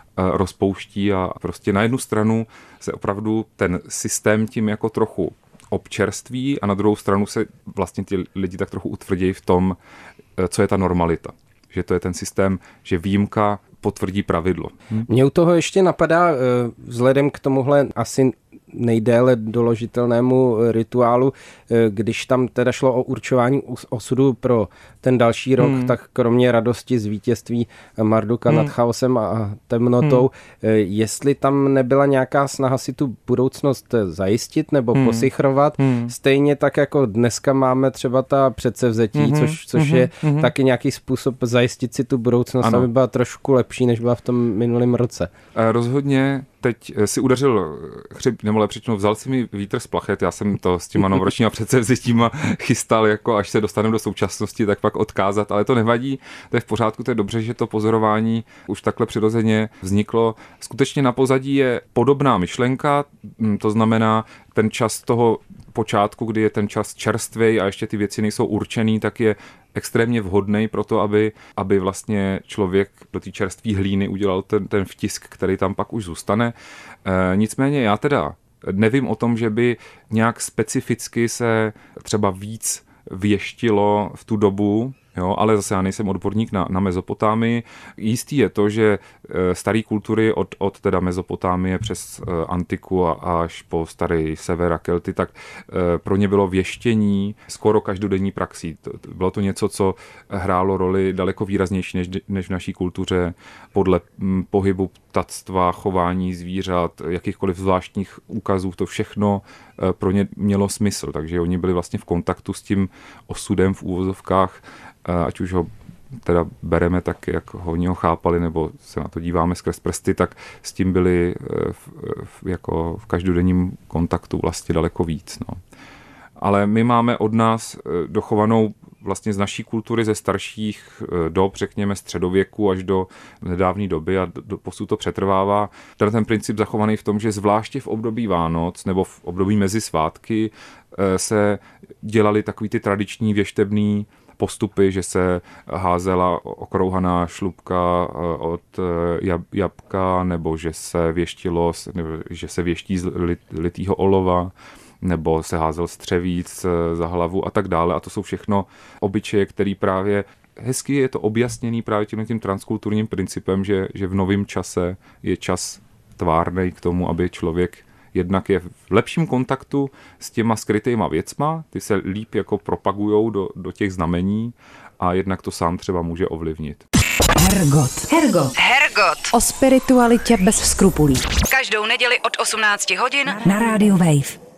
rozpouští a prostě na jednu stranu se opravdu ten systém tím jako trochu občerství a na druhou stranu se vlastně ti lidi tak trochu utvrdí v tom, co je ta normalita. Že to je ten systém, že výjimka potvrdí pravidlo. Mně u toho ještě napadá, vzhledem k tomuhle asi nejdéle doložitelnému rituálu, když tam teda šlo o určování osudu pro ten další rok, tak kromě radosti z vítězství Marduka nad chaosem a temnotou, jestli tam nebyla nějaká snaha si tu budoucnost zajistit nebo posichrovat, stejně tak jako dneska máme třeba ta předsevzetí, což je taky nějaký způsob zajistit si tu budoucnost, ano, aby byla trošku lepší, než byla v tom minulém roce. Rozhodně. Teď si udeřil chřip, nebo lepší řečeno, vzal si mi vítr z plachet, já jsem to s těma novoročníma předsevzetíma chystal, jako až se dostaneme do současnosti, tak pak odkázat, ale to nevadí, to je v pořádku, to je dobře, že to pozorování už takhle přirozeně vzniklo. Skutečně na pozadí je podobná myšlenka, to znamená ten čas toho počátku, kdy je ten čas čerstvej a ještě ty věci nejsou určený, tak je extrémně vhodný pro to, aby vlastně člověk do té čerstvé hlíny udělal ten vtisk, který tam pak už zůstane. Nicméně já teda nevím o tom, že by nějak specificky se třeba víc věštilo v tu dobu, jo, ale zase já nejsem odborník na Mezopotámii. Jistý je to, že staré kultury od teda Mezopotámie přes antiku a až po starý sever a Kelty, tak pro ně bylo věštění skoro každodenní praxí. Bylo to něco, co hrálo roli daleko výraznější než v naší kultuře podle pohybu ptactva, chování zvířat, jakýchkoliv zvláštních úkazů, to všechno pro ně mělo smysl, takže oni byli vlastně v kontaktu s tím osudem v úvozovkách, ať už ho teda bereme tak, jak oni ho chápali, nebo se na to díváme skrz prsty, tak s tím byli jako v každodenním kontaktu vlastně daleko víc. No. Ale my máme od nás dochovanou vlastně z naší kultury ze starších dob, řekněme středověku až do nedávné doby a posud to přetrvává. Ten princip zachovaný v tom, že zvláště v období Vánoc nebo v období mezi svátky se dělaly takový ty tradiční věštebný postupy, že se házela okrouhaná šlubka od jabka, nebo že se věštilo, nebo že se věští z litýho olova, nebo se házel střevíc za hlavu a tak dále. A to jsou všechno obyčeje, který právě hezky je to objasněný právě tím transkulturním principem, že v novém čase je čas tvárnej k tomu, aby člověk jednak je v lepším kontaktu s těma skrytýma věcma, ty se líp jako propagujou do těch znamení a jednak to sám třeba může ovlivnit. Hergot. O spiritualitě bez skrupulí. Každou neděli od 18 hodin na rádiu Wave.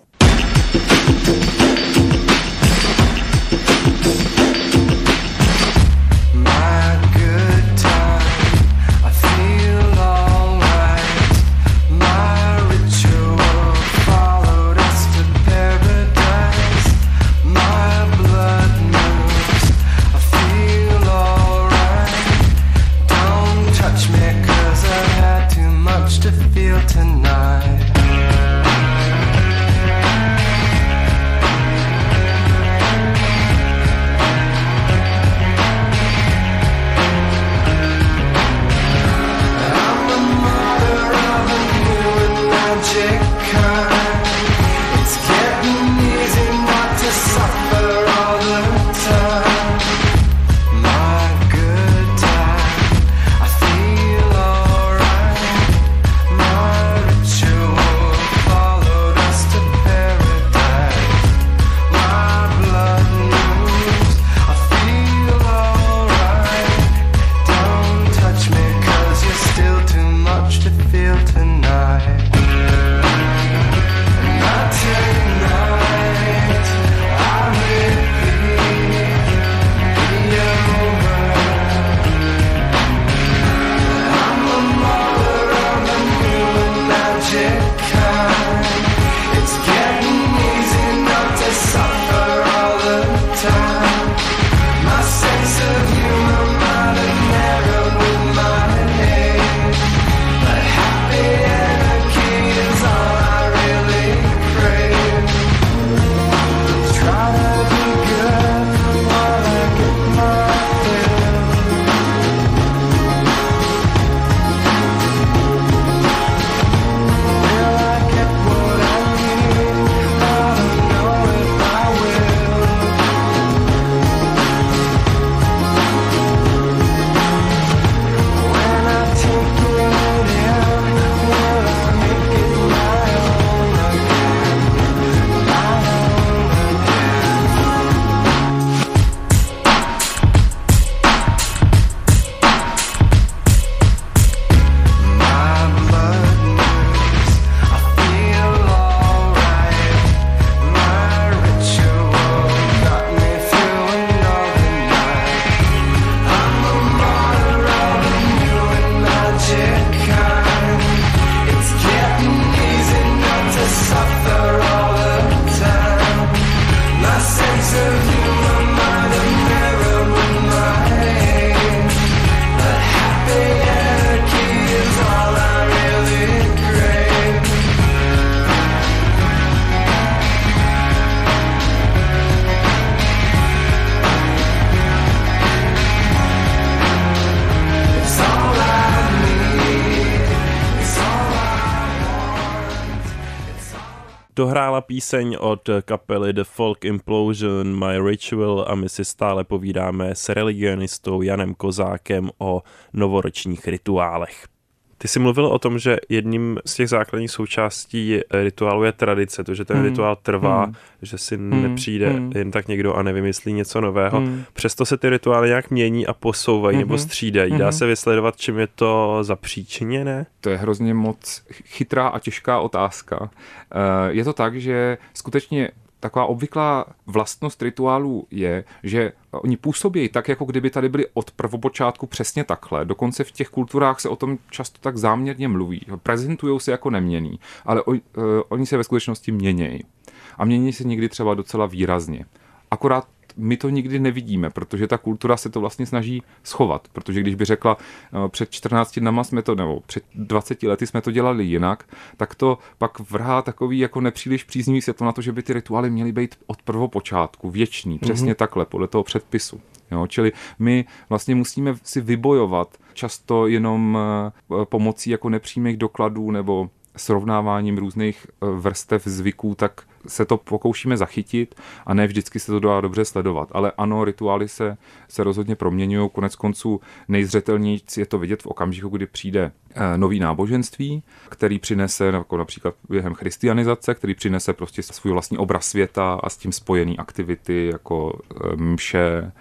dohrála píseň od kapely The Folk Implosion My Ritual a my si stále povídáme s religionistou Janem Kozákem o novoročních rituálech. Ty jsi mluvil o tom, že jedním z těch základních součástí rituálu je tradice, to, že ten rituál trvá, že si nepřijde jen tak někdo a nevymyslí něco nového. Přesto se ty rituály nějak mění a posouvají nebo střídají. Dá se vysledovat, čím je to zapříčiněné? To je hrozně moc chytrá a těžká otázka. Je to tak, že skutečně taková obvyklá vlastnost rituálů je, že oni působí tak, jako kdyby tady byli od prvopočátku přesně takhle. Dokonce v těch kulturách se o tom často tak záměrně mluví. Prezentují se jako neměnný, ale oni se ve skutečnosti měnějí. A mění se někdy třeba docela výrazně. Akorát my to nikdy nevidíme, protože ta kultura se to vlastně snaží schovat. Protože když by řekla, před 14 dnama jsme to, nebo před 20 lety jsme to dělali jinak, tak to pak vrhá takový jako nepříliš příznivý světlo na to, že by ty rituály měly být od prvopočátku, věčný, přesně takhle, podle toho předpisu. Jo, čili my vlastně musíme si vybojovat často jenom pomocí jako nepřímých dokladů nebo srovnáváním různých vrstev zvyků, tak se to pokoušíme zachytit a ne vždycky se to dá dobře sledovat. Ale ano, rituály se rozhodně proměňují. Konec konců nejzřetelněji je to vidět v okamžiku, kdy přijde nový náboženství, který přinese, jako například během christianizace, který přinese prostě svůj vlastní obraz světa a s tím spojený aktivity jako mše,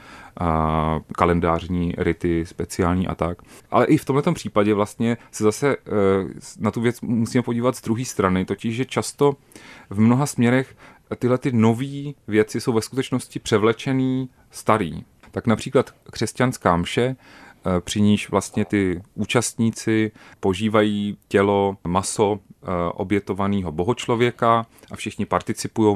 a kalendářní rity speciální a tak. Ale i v tomto případě vlastně se zase na tu věc musíme podívat z druhé strany, totiž, že často v mnoha směrech tyhle ty nové věci jsou ve skutečnosti převlečený starý. Tak například křesťanská mše, při níž vlastně ty účastníci požívají tělo, maso obětovaného bohočlověka a všichni participují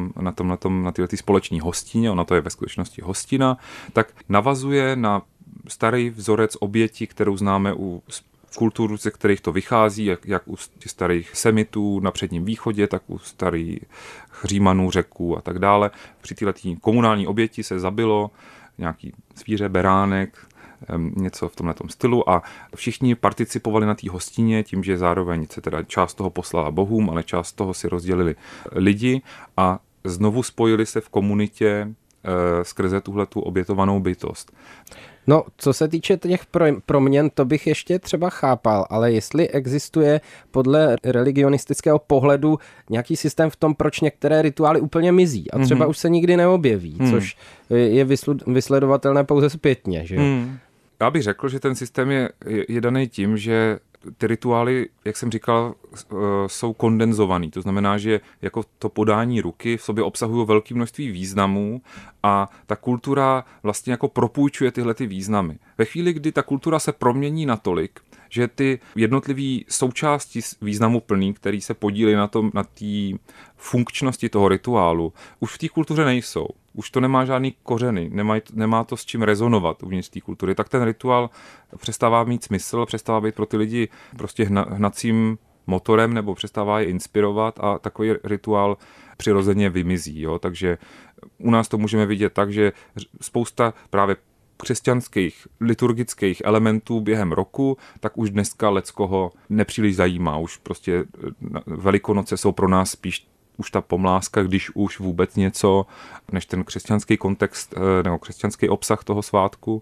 na tyhle společné hostině, ona to je ve skutečnosti hostina, tak navazuje na starý vzorec oběti, kterou známe u kultur, ze kterých to vychází, jak u starých Semitů na Předním východě, tak u starých Římanů, Řeků a tak dále. Při této komunální oběti se zabilo nějaký zvíře, beránek, něco v tomhletom stylu a všichni participovali na té hostině tím, že zároveň se teda část toho poslala bohům, ale část toho si rozdělili lidi a znovu spojili se v komunitě skrze tuhletu obětovanou bytost. No, co se týče těch proměn, to bych ještě třeba chápal, ale jestli existuje podle religionistického pohledu nějaký systém v tom, proč některé rituály úplně mizí a třeba už se nikdy neobjeví, což je vysledovatelné pouze zpětně, že jo? Já bych řekl, že ten systém je daný tím, že ty rituály, jak jsem říkal, jsou kondenzovaný. To znamená, že jako to podání ruky v sobě obsahují velké množství významů a ta kultura vlastně jako propůjčuje tyhle ty významy. Ve chvíli, kdy ta kultura se promění natolik, že ty jednotlivý součásti významu plný, který se podílí na té funkčnosti toho rituálu, už v té kultuře nejsou. Už to nemá žádný kořeny, nemá to s čím rezonovat uvnitř té kultury, tak ten rituál přestává mít smysl, přestává být pro ty lidi prostě hnacím motorem nebo přestává je inspirovat a takový rituál přirozeně vymizí. Jo? Takže u nás to můžeme vidět tak, že spousta právě křesťanských liturgických elementů během roku, tak už dneska leckoho nepříliš zajímá. Už prostě Velikonoce jsou pro nás spíš už ta pomlázka, když už vůbec něco, než ten křesťanský kontext nebo křesťanský obsah toho svátku.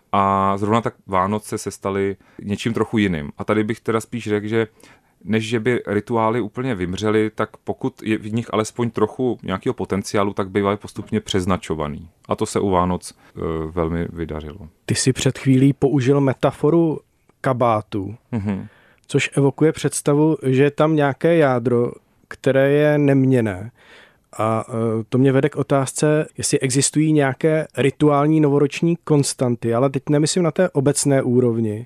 A zrovna tak Vánoce se staly něčím trochu jiným. A tady bych teda spíš řekl, že než že by rituály úplně vymřely, tak pokud je v nich alespoň trochu nějakého potenciálu, tak bývají postupně přeznačovaný. A to se u Vánoc velmi vydařilo. Ty jsi před chvílí použil metaforu kabátu, což evokuje představu, že je tam nějaké jádro, které je neměnné. A to mě vede k otázce, jestli existují nějaké rituální novoroční konstanty, ale teď nemyslím na té obecné úrovni,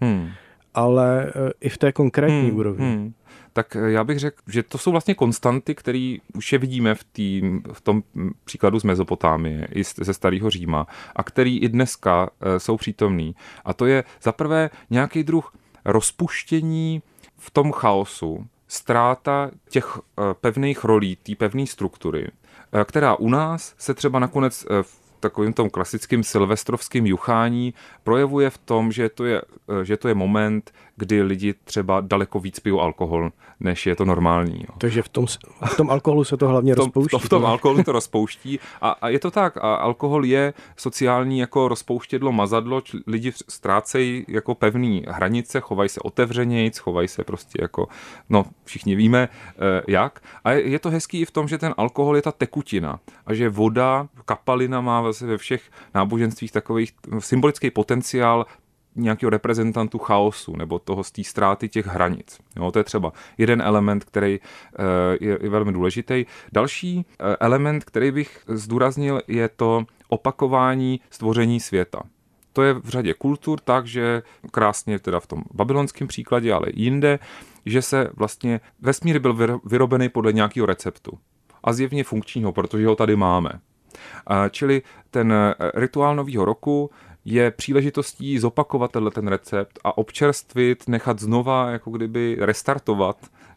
ale i v té konkrétní úrovni. Tak já bych řekl, že to jsou vlastně konstanty, které už je vidíme v tom příkladu z Mezopotámie i ze Starého Říma a který i dneska jsou přítomný. A to je zaprvé nějaký druh rozpuštění v tom chaosu, ztráta těch pevných rolí, té pevné struktury, která u nás se třeba nakonec takovým tom klasickým silvestrovským juchání projevuje v tom, že to je moment, kdy lidi třeba daleko víc pijou alkohol, než je to normální. Jo. Takže v tom alkoholu se to hlavně rozpouští. V tom alkoholu to rozpouští a je to tak. A alkohol je sociální jako rozpouštědlo, mazadlo, lidi ztrácejí jako pevný hranice, chovají se otevřenějc, chovají se prostě jako, no všichni víme jak. A je to hezký i v tom, že ten alkohol je ta tekutina a že voda, kapalina má vlastně ve všech náboženstvích takových symbolický potenciál nějakého reprezentantu chaosu nebo toho z té ztráty těch hranic. Jo, to je třeba jeden element, který je velmi důležitý. Další element, který bych zdůraznil, je to opakování stvoření světa. To je v řadě kultur tak, že krásně teda v tom babylonském příkladě, ale i jinde, že se vlastně vesmír byl vyrobený podle nějakého receptu. A zjevně funkčního, protože ho tady máme. Čili ten rituál nového roku je příležitostí zopakovat ten recept a občerstvit, nechat znova, jako kdyby restartovat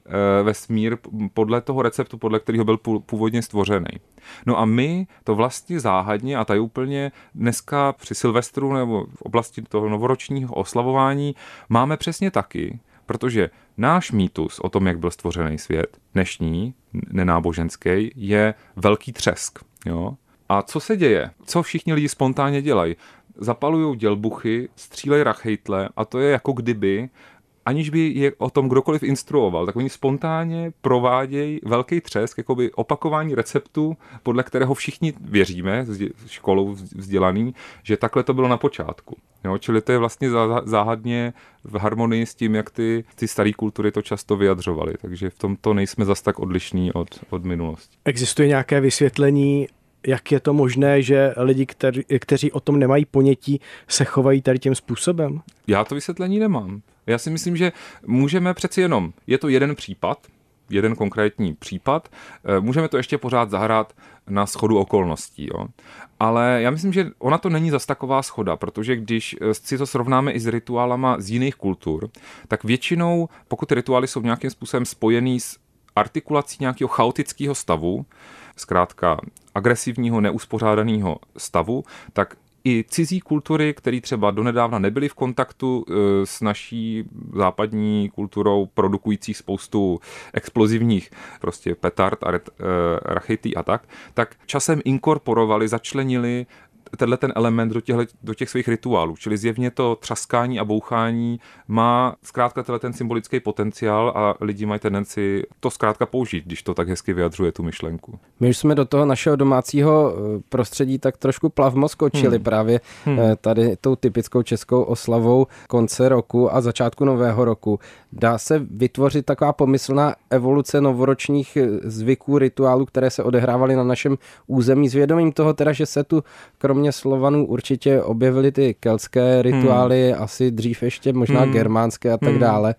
vesmír podle toho receptu, podle kterého byl původně stvořený. No a my to vlastně záhadně a tajuplně dneska při Silvestru nebo v oblasti toho novoročního oslavování máme přesně taky, protože náš mýtus o tom, jak byl stvořený svět, dnešní, nenáboženský, je velký třesk. Jo? A co se děje? Co všichni lidi spontánně dělají? Zapalujou dělbuchy, střílejí rachejtle a to je jako kdyby, aniž by je o tom kdokoliv instruoval, tak oni spontánně provádějí velký třesk, jakoby opakování receptu, podle kterého všichni věříme, školou vzdělaný, že takhle to bylo na počátku. Jo, čili to je vlastně záhadně v harmonii s tím, jak ty staré kultury to často vyjadřovaly. Takže v tomto nejsme zas tak odlišní od minulosti. Existuje nějaké vysvětlení, jak je to možné, že lidi, kteří o tom nemají ponětí, se chovají tady tím způsobem? Já to vysvětlení nemám. Já si myslím, že můžeme přeci jenom, je to jeden případ, jeden konkrétní případ, můžeme to ještě pořád zahrát na shodu okolností. Jo. Ale já myslím, že ona to není zas taková shoda, protože když si to srovnáme i s rituálama z jiných kultur, tak většinou, pokud rituály jsou nějakým způsobem spojený s artikulací nějakého chaotického stavu, zkrátka agresivního, neuspořádaného stavu, tak i cizí kultury, které třeba donedávna nebyly v kontaktu s naší západní kulturou produkujících spoustu explozivních prostě petard a rachity a tak časem inkorporovali, začlenili tenhle ten element do těch svých rituálů. Čili zjevně to třaskání a bouchání má zkrátka ten symbolický potenciál a lidi mají tendenci to zkrátka použít, když to tak hezky vyjadřuje tu myšlenku. My už jsme do toho našeho domácího prostředí tak trošku plavmo skočili právě tady tou typickou českou oslavou konce roku a začátku nového roku. Dá se vytvořit taková pomyslná evoluce novoročních zvyků, rituálů, které se odehrávaly na našem území s vědomím toho teda, že se tu kromě Slovanů určitě objevily ty keltské rituály, asi dřív ještě možná germánské a tak dále.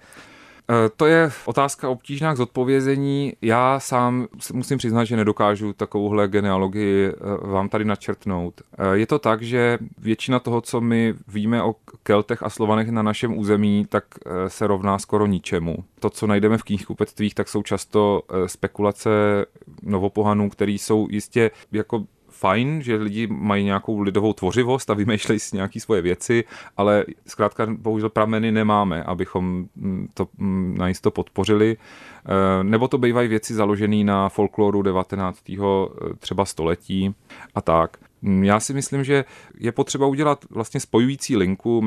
To je otázka obtížná k zodpovězení. Já sám musím přiznat, že nedokážu takovouhle genealogii vám tady načrtnout. Je to tak, že většina toho, co my víme o Keltech a Slovanech na našem území, tak se rovná skoro ničemu. To, co najdeme v knihkupectvích, tak jsou často spekulace novopohanů, které jsou jistě jako fajn, že lidi mají nějakou lidovou tvořivost a vymýšlejí si nějaké svoje věci, ale zkrátka bohužel prameny nemáme, abychom to najisto podpořili. Nebo to bývají věci založené na folkloru 19. třeba století a tak. Já si myslím, že je potřeba udělat vlastně spojující linku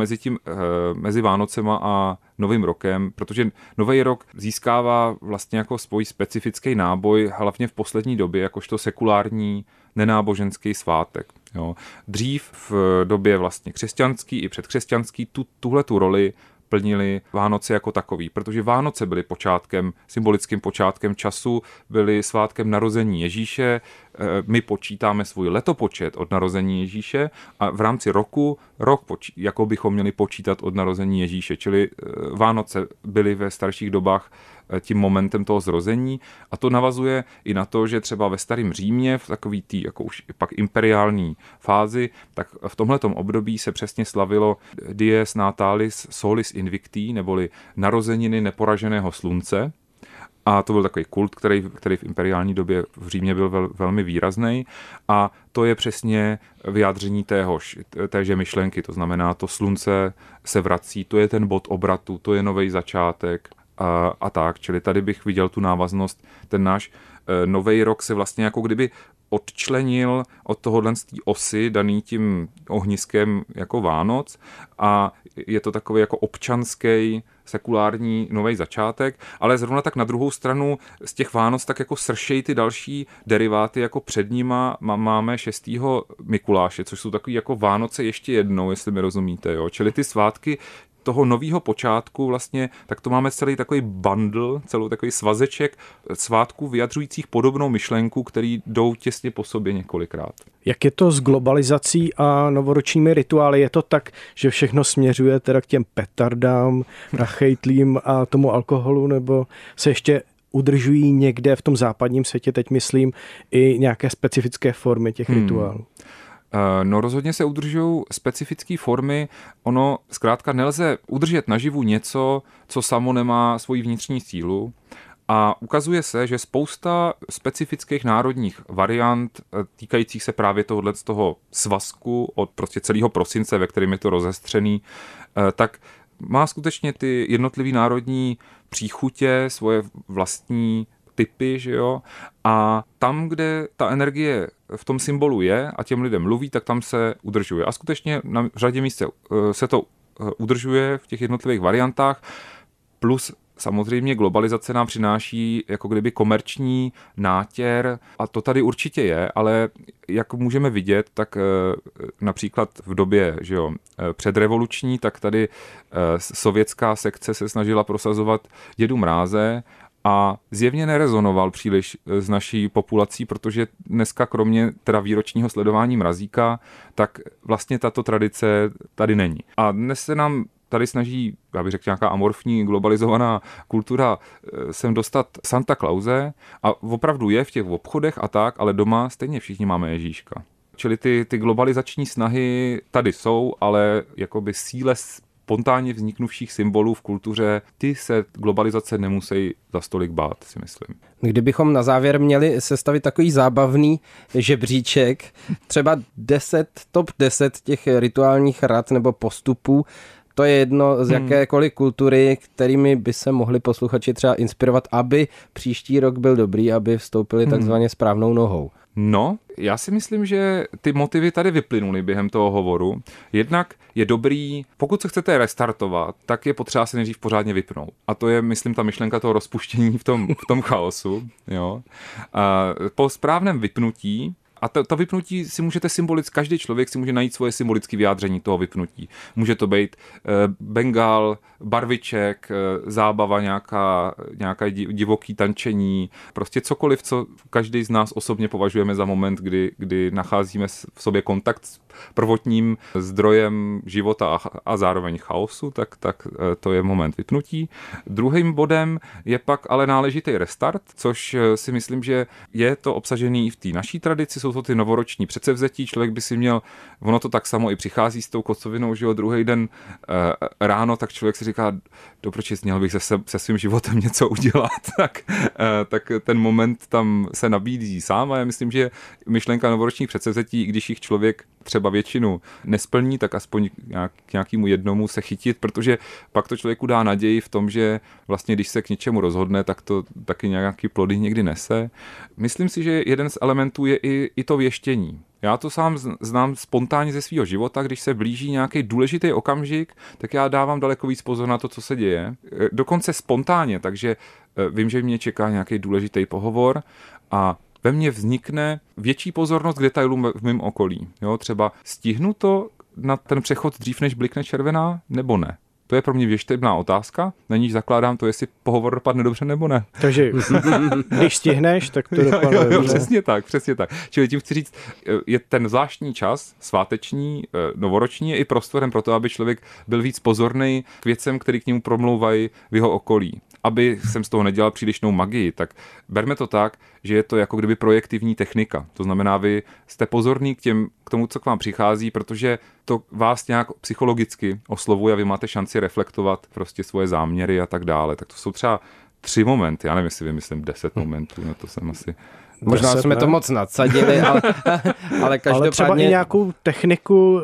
mezi Vánocema a Novým rokem, protože Nový rok získává vlastně jako svůj specifický náboj, hlavně v poslední době, jakožto sekulární nenáboženský svátek. Jo. Dřív v době vlastně křesťanský i předkřesťanský tuhletu roli plnili Vánoce jako takový, protože Vánoce byly symbolickým počátkem času, byly svátkem narození Ježíše, my počítáme svůj letopočet od narození Ježíše a v rámci roku jako bychom měli počítat od narození Ježíše, čili Vánoce byly ve starších dobách tím momentem toho zrození a to navazuje i na to, že třeba ve starém Římě v takový tý jako už pak imperiální fázi, tak v tomhletom období se přesně slavilo Dies Natalis Solis Invicti, neboli narozeniny neporaženého slunce. A to byl takový kult, který v imperiální době v Římě byl velmi výrazný. A to je přesně vyjádření téže myšlenky. To znamená, to slunce se vrací, to je ten bod obratu, to je nový začátek a tak. Čili tady bych viděl tu návaznost. Ten náš nový rok se vlastně jako kdyby odčlenil od tohohle osy daný tím ohniskem jako Vánoc a je to takový jako občanský sekulární nový začátek, ale zrovna tak na druhou stranu z těch Vánoc tak jako sršej ty další deriváty, jako před nima máme 6. Mikuláše, což jsou takový jako Vánoce ještě jednou, jestli mi rozumíte, jo. Čili ty svátky toho nového počátku vlastně, tak to máme celý takový bundle, celý takový svazeček svátků vyjadřujících podobnou myšlenku, který jdou těsně po sobě několikrát. Jak je to s globalizací a novoročními rituály? Je to tak, že všechno směřuje teda k těm petardám, rachejtlím a tomu alkoholu, nebo se ještě udržují někde v tom západním světě, teď myslím, i nějaké specifické formy těch rituálů? No rozhodně se udržují specifické formy. Ono zkrátka nelze udržet naživu něco, co samo nemá svoji vnitřní sílu. A ukazuje se, že spousta specifických národních variant týkajících se právě tohohle z toho svazku od prostě celého prosince, ve kterém je to rozestřený, tak má skutečně ty jednotlivý národní příchutě, svoje vlastní typy, že jo? A tam, kde ta energie v tom symbolu je a těm lidem mluví, tak tam se udržuje. A skutečně na řadě míst se to udržuje v těch jednotlivých variantách, plus samozřejmě globalizace nám přináší jako kdyby komerční nátěr a to tady určitě je, ale jak můžeme vidět, tak například v době, že jo, předrevoluční, tak tady sovětská sekce se snažila prosazovat Dědu Mráze a zjevně nerezonoval příliš s naší populací, protože dneska kromě teda výročního sledování Mrazíka, tak vlastně tato tradice tady není. A dnes se nám tady snaží, já bych řekl, nějaká amorfní, globalizovaná kultura sem dostat Santa Clause a opravdu je v těch obchodech a tak, ale doma stejně všichni máme Ježíška. Čili ty globalizační snahy tady jsou, ale jakoby síle spontánně vzniknuvších symbolů v kultuře, ty se globalizace nemusí za stolik bát, si myslím. Kdybychom na závěr měli sestavit takový zábavný žebříček, třeba top 10 těch rituálních rad nebo postupů, to je jedno z jakékoliv kultury, kterými by se mohli posluchači třeba inspirovat, aby příští rok byl dobrý, aby vstoupili takzvaně správnou nohou. No, já si myslím, že ty motivy tady vyplynuly během toho hovoru. Jednak je dobrý, pokud se chcete restartovat, tak je potřeba se nejdřív pořádně vypnout. A to je, myslím, ta myšlenka toho rozpuštění v tom chaosu. Jo. A po správném vypnutí, a to vypnutí si můžete každý člověk si může najít svoje symbolické vyjádření toho vypnutí. Může to být bengál, barviček, zábava, nějaká divoký tančení, prostě cokoliv, co každý z nás osobně považujeme za moment, kdy nacházíme v sobě kontakt s prvotním zdrojem života a zároveň chaosu, tak to je moment vypnutí. Druhým bodem je pak ale náležitý restart, což si myslím, že je to obsažený i v té naší tradici, jsou to ty novoroční předsevzetí, člověk by si měl, ono to tak samo i přichází s tou kocovinou, že jo, druhý den ráno, tak člověk si říká, dobročist, měl bych se svým životem něco udělat, tak ten moment tam se nabízí sám a já myslím, že myšlenka novoročních předsevzetí, když jich člověk třeba většinu nesplní, tak aspoň k nějakému jednomu se chytit, protože pak to člověku dá naději v tom, že vlastně když se k něčemu rozhodne, tak to taky nějaký plody někdy nese. Myslím si, že jeden z elementů je i to věštění. Já to sám znám spontánně ze svého života, když se blíží nějaký důležitý okamžik, tak já dávám daleko víc pozor na to, co se děje. Dokonce spontánně, takže vím, že mě čeká nějaký důležitý pohovor a ve mně vznikne větší pozornost k detailům v mém okolí. Jo, třeba stihnu to na ten přechod dřív, než blikne červená, nebo ne? To je pro mě věštebná otázka, na níž zakládám to, jestli pohovor dopadne dobře nebo ne. Takže když stihneš, tak to dopadne dobře. Přesně tak. Čili tím chci říct, je ten zvláštní čas, sváteční, novoroční, je i prostorem pro to, aby člověk byl víc pozorný k věcem, které k němu promlouvají v jeho okolí. Aby jsem z toho nedělal přílišnou magii, tak berme to tak, že je to jako kdyby projektivní technika. To znamená, vy jste pozorný k tomu, co k vám přichází, protože to vás nějak psychologicky oslovuje a vy máte šanci reflektovat prostě svoje záměry a tak dále. Tak to jsou třeba 3 momenty, já nevím, jestli vymyslím 10 momentů, no to jsem asi... Možná jsme to moc nadsadili, ale každopádně... Ale třeba i nějakou techniku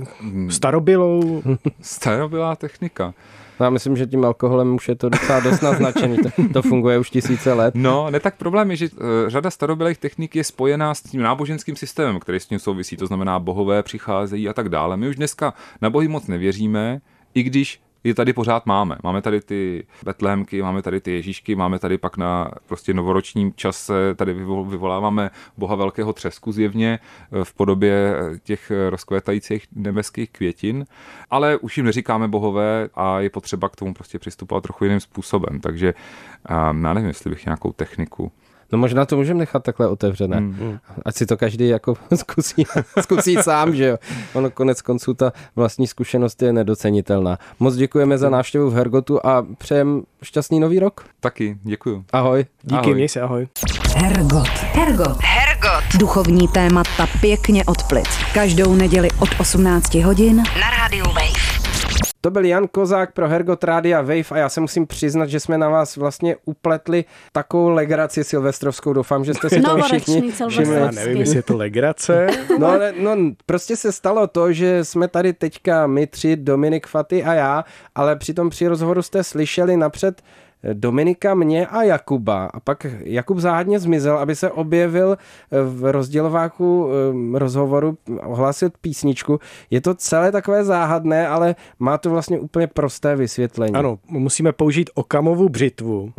starobylou. Starobylá technika. Já myslím, že tím alkoholem už je to docela dost naznačený. To funguje už 1000 let. No, ne, tak problém je, že řada starobylých technik je spojená s tím náboženským systémem, který s tím souvisí, to znamená bohové přicházejí a tak dále. My už dneska na bohy moc nevěříme, i když je tady pořád máme. Máme tady ty betlémky, máme tady ty Ježíšky, máme tady pak na prostě novoročním čase, tady vyvoláváme boha velkého třesku zjevně v podobě těch rozkvétajících nebeských květin, ale už jim neříkáme bohové a je potřeba k tomu prostě přistupovat trochu jiným způsobem, takže já nevím, jestli bych nějakou techniku. No možná to můžeme nechat takhle otevřené. Ať si to každý jako zkusí sám, že jo. Ono konec konců ta vlastní zkušenost je nedocenitelná. Moc děkujeme za návštěvu v Hergotu a přejem šťastný nový rok. Taky, děkuju. Ahoj. Díky, měj se, ahoj. Hergot. Duchovní témata pěkně od plic. Každou neděli od 18 hodin na rádiu Wave. To byl Jan Kozák pro Hergot Rádia Wave a já se musím přiznat, že jsme na vás vlastně upletli takovou legraci silvestrovskou. Doufám, že jste si to všichni všimli. Já nevím, jestli je to legrace. No, prostě se stalo to, že jsme tady teďka my 3, Dominik, Faty a já, ale při rozhovoru jste slyšeli napřed Dominika, mě a Jakuba. A pak Jakub záhadně zmizel, aby se objevil v rozdělováku rozhovoru, ohlásil písničku. Je to celé takové záhadné, ale má to vlastně úplně prosté vysvětlení. Ano, musíme použít Okamovu břitvu.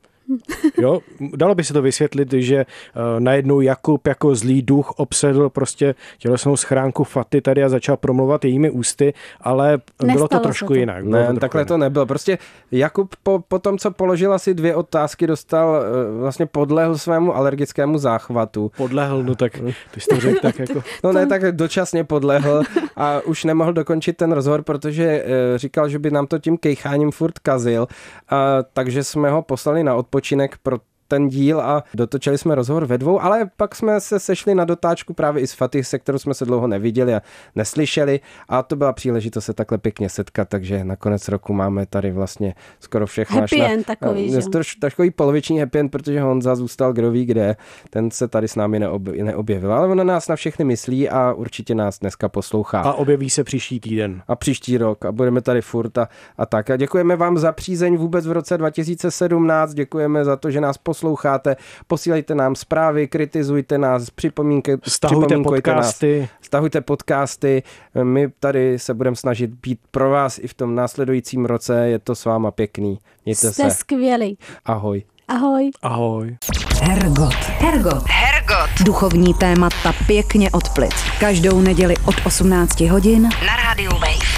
Jo, dalo by se to vysvětlit, že najednou Jakub jako zlý duch obsedl prostě tělesnou schránku Faty tady a začal promluvat jejími ústy, ale bylo to trošku jinak. Ne, takhle to nebylo. Prostě Jakub po tom, co položil asi 2 otázky, vlastně podlehl svému alergickému záchvatu. Podlehl, no tak ty jsi to řekl tak jako... No ne, tak dočasně podlehl a už nemohl dokončit ten rozhovor, protože říkal, že by nám to tím kejcháním furt kazil, takže jsme ho poslali na odpočinek pro ten díl a dotočili jsme rozhovor ve 2, ale pak jsme se sešli na dotáčku právě i s Fatih, se kterou jsme se dlouho neviděli a neslyšeli a to byla příležitost se takhle pěkně setkat, takže na konec roku máme tady vlastně skoro všechno. Happy end takový, že? Takový poloviční happy end, protože Honza zůstal kdo ví kde, ten se tady s námi neobjevil, ale on nás na všechny myslí a určitě nás dneska poslouchá. A objeví se příští týden. A příští rok a budeme tady furt a tak. A děkujeme vám za přízeň vůbec v roce 2017, děkujeme za to, že nás posloucháte, posílejte nám zprávy, kritizujte nás, stahujte podcasty. My tady se budeme snažit být pro vás i v tom následujícím roce. Je to s váma pěkný. Mějte se. Jste skvělý. Ahoj. Ahoj. Ahoj. Hergot. Duchovní témata pěkně od plic. Každou neděli od 18 hodin na rádiu Wave.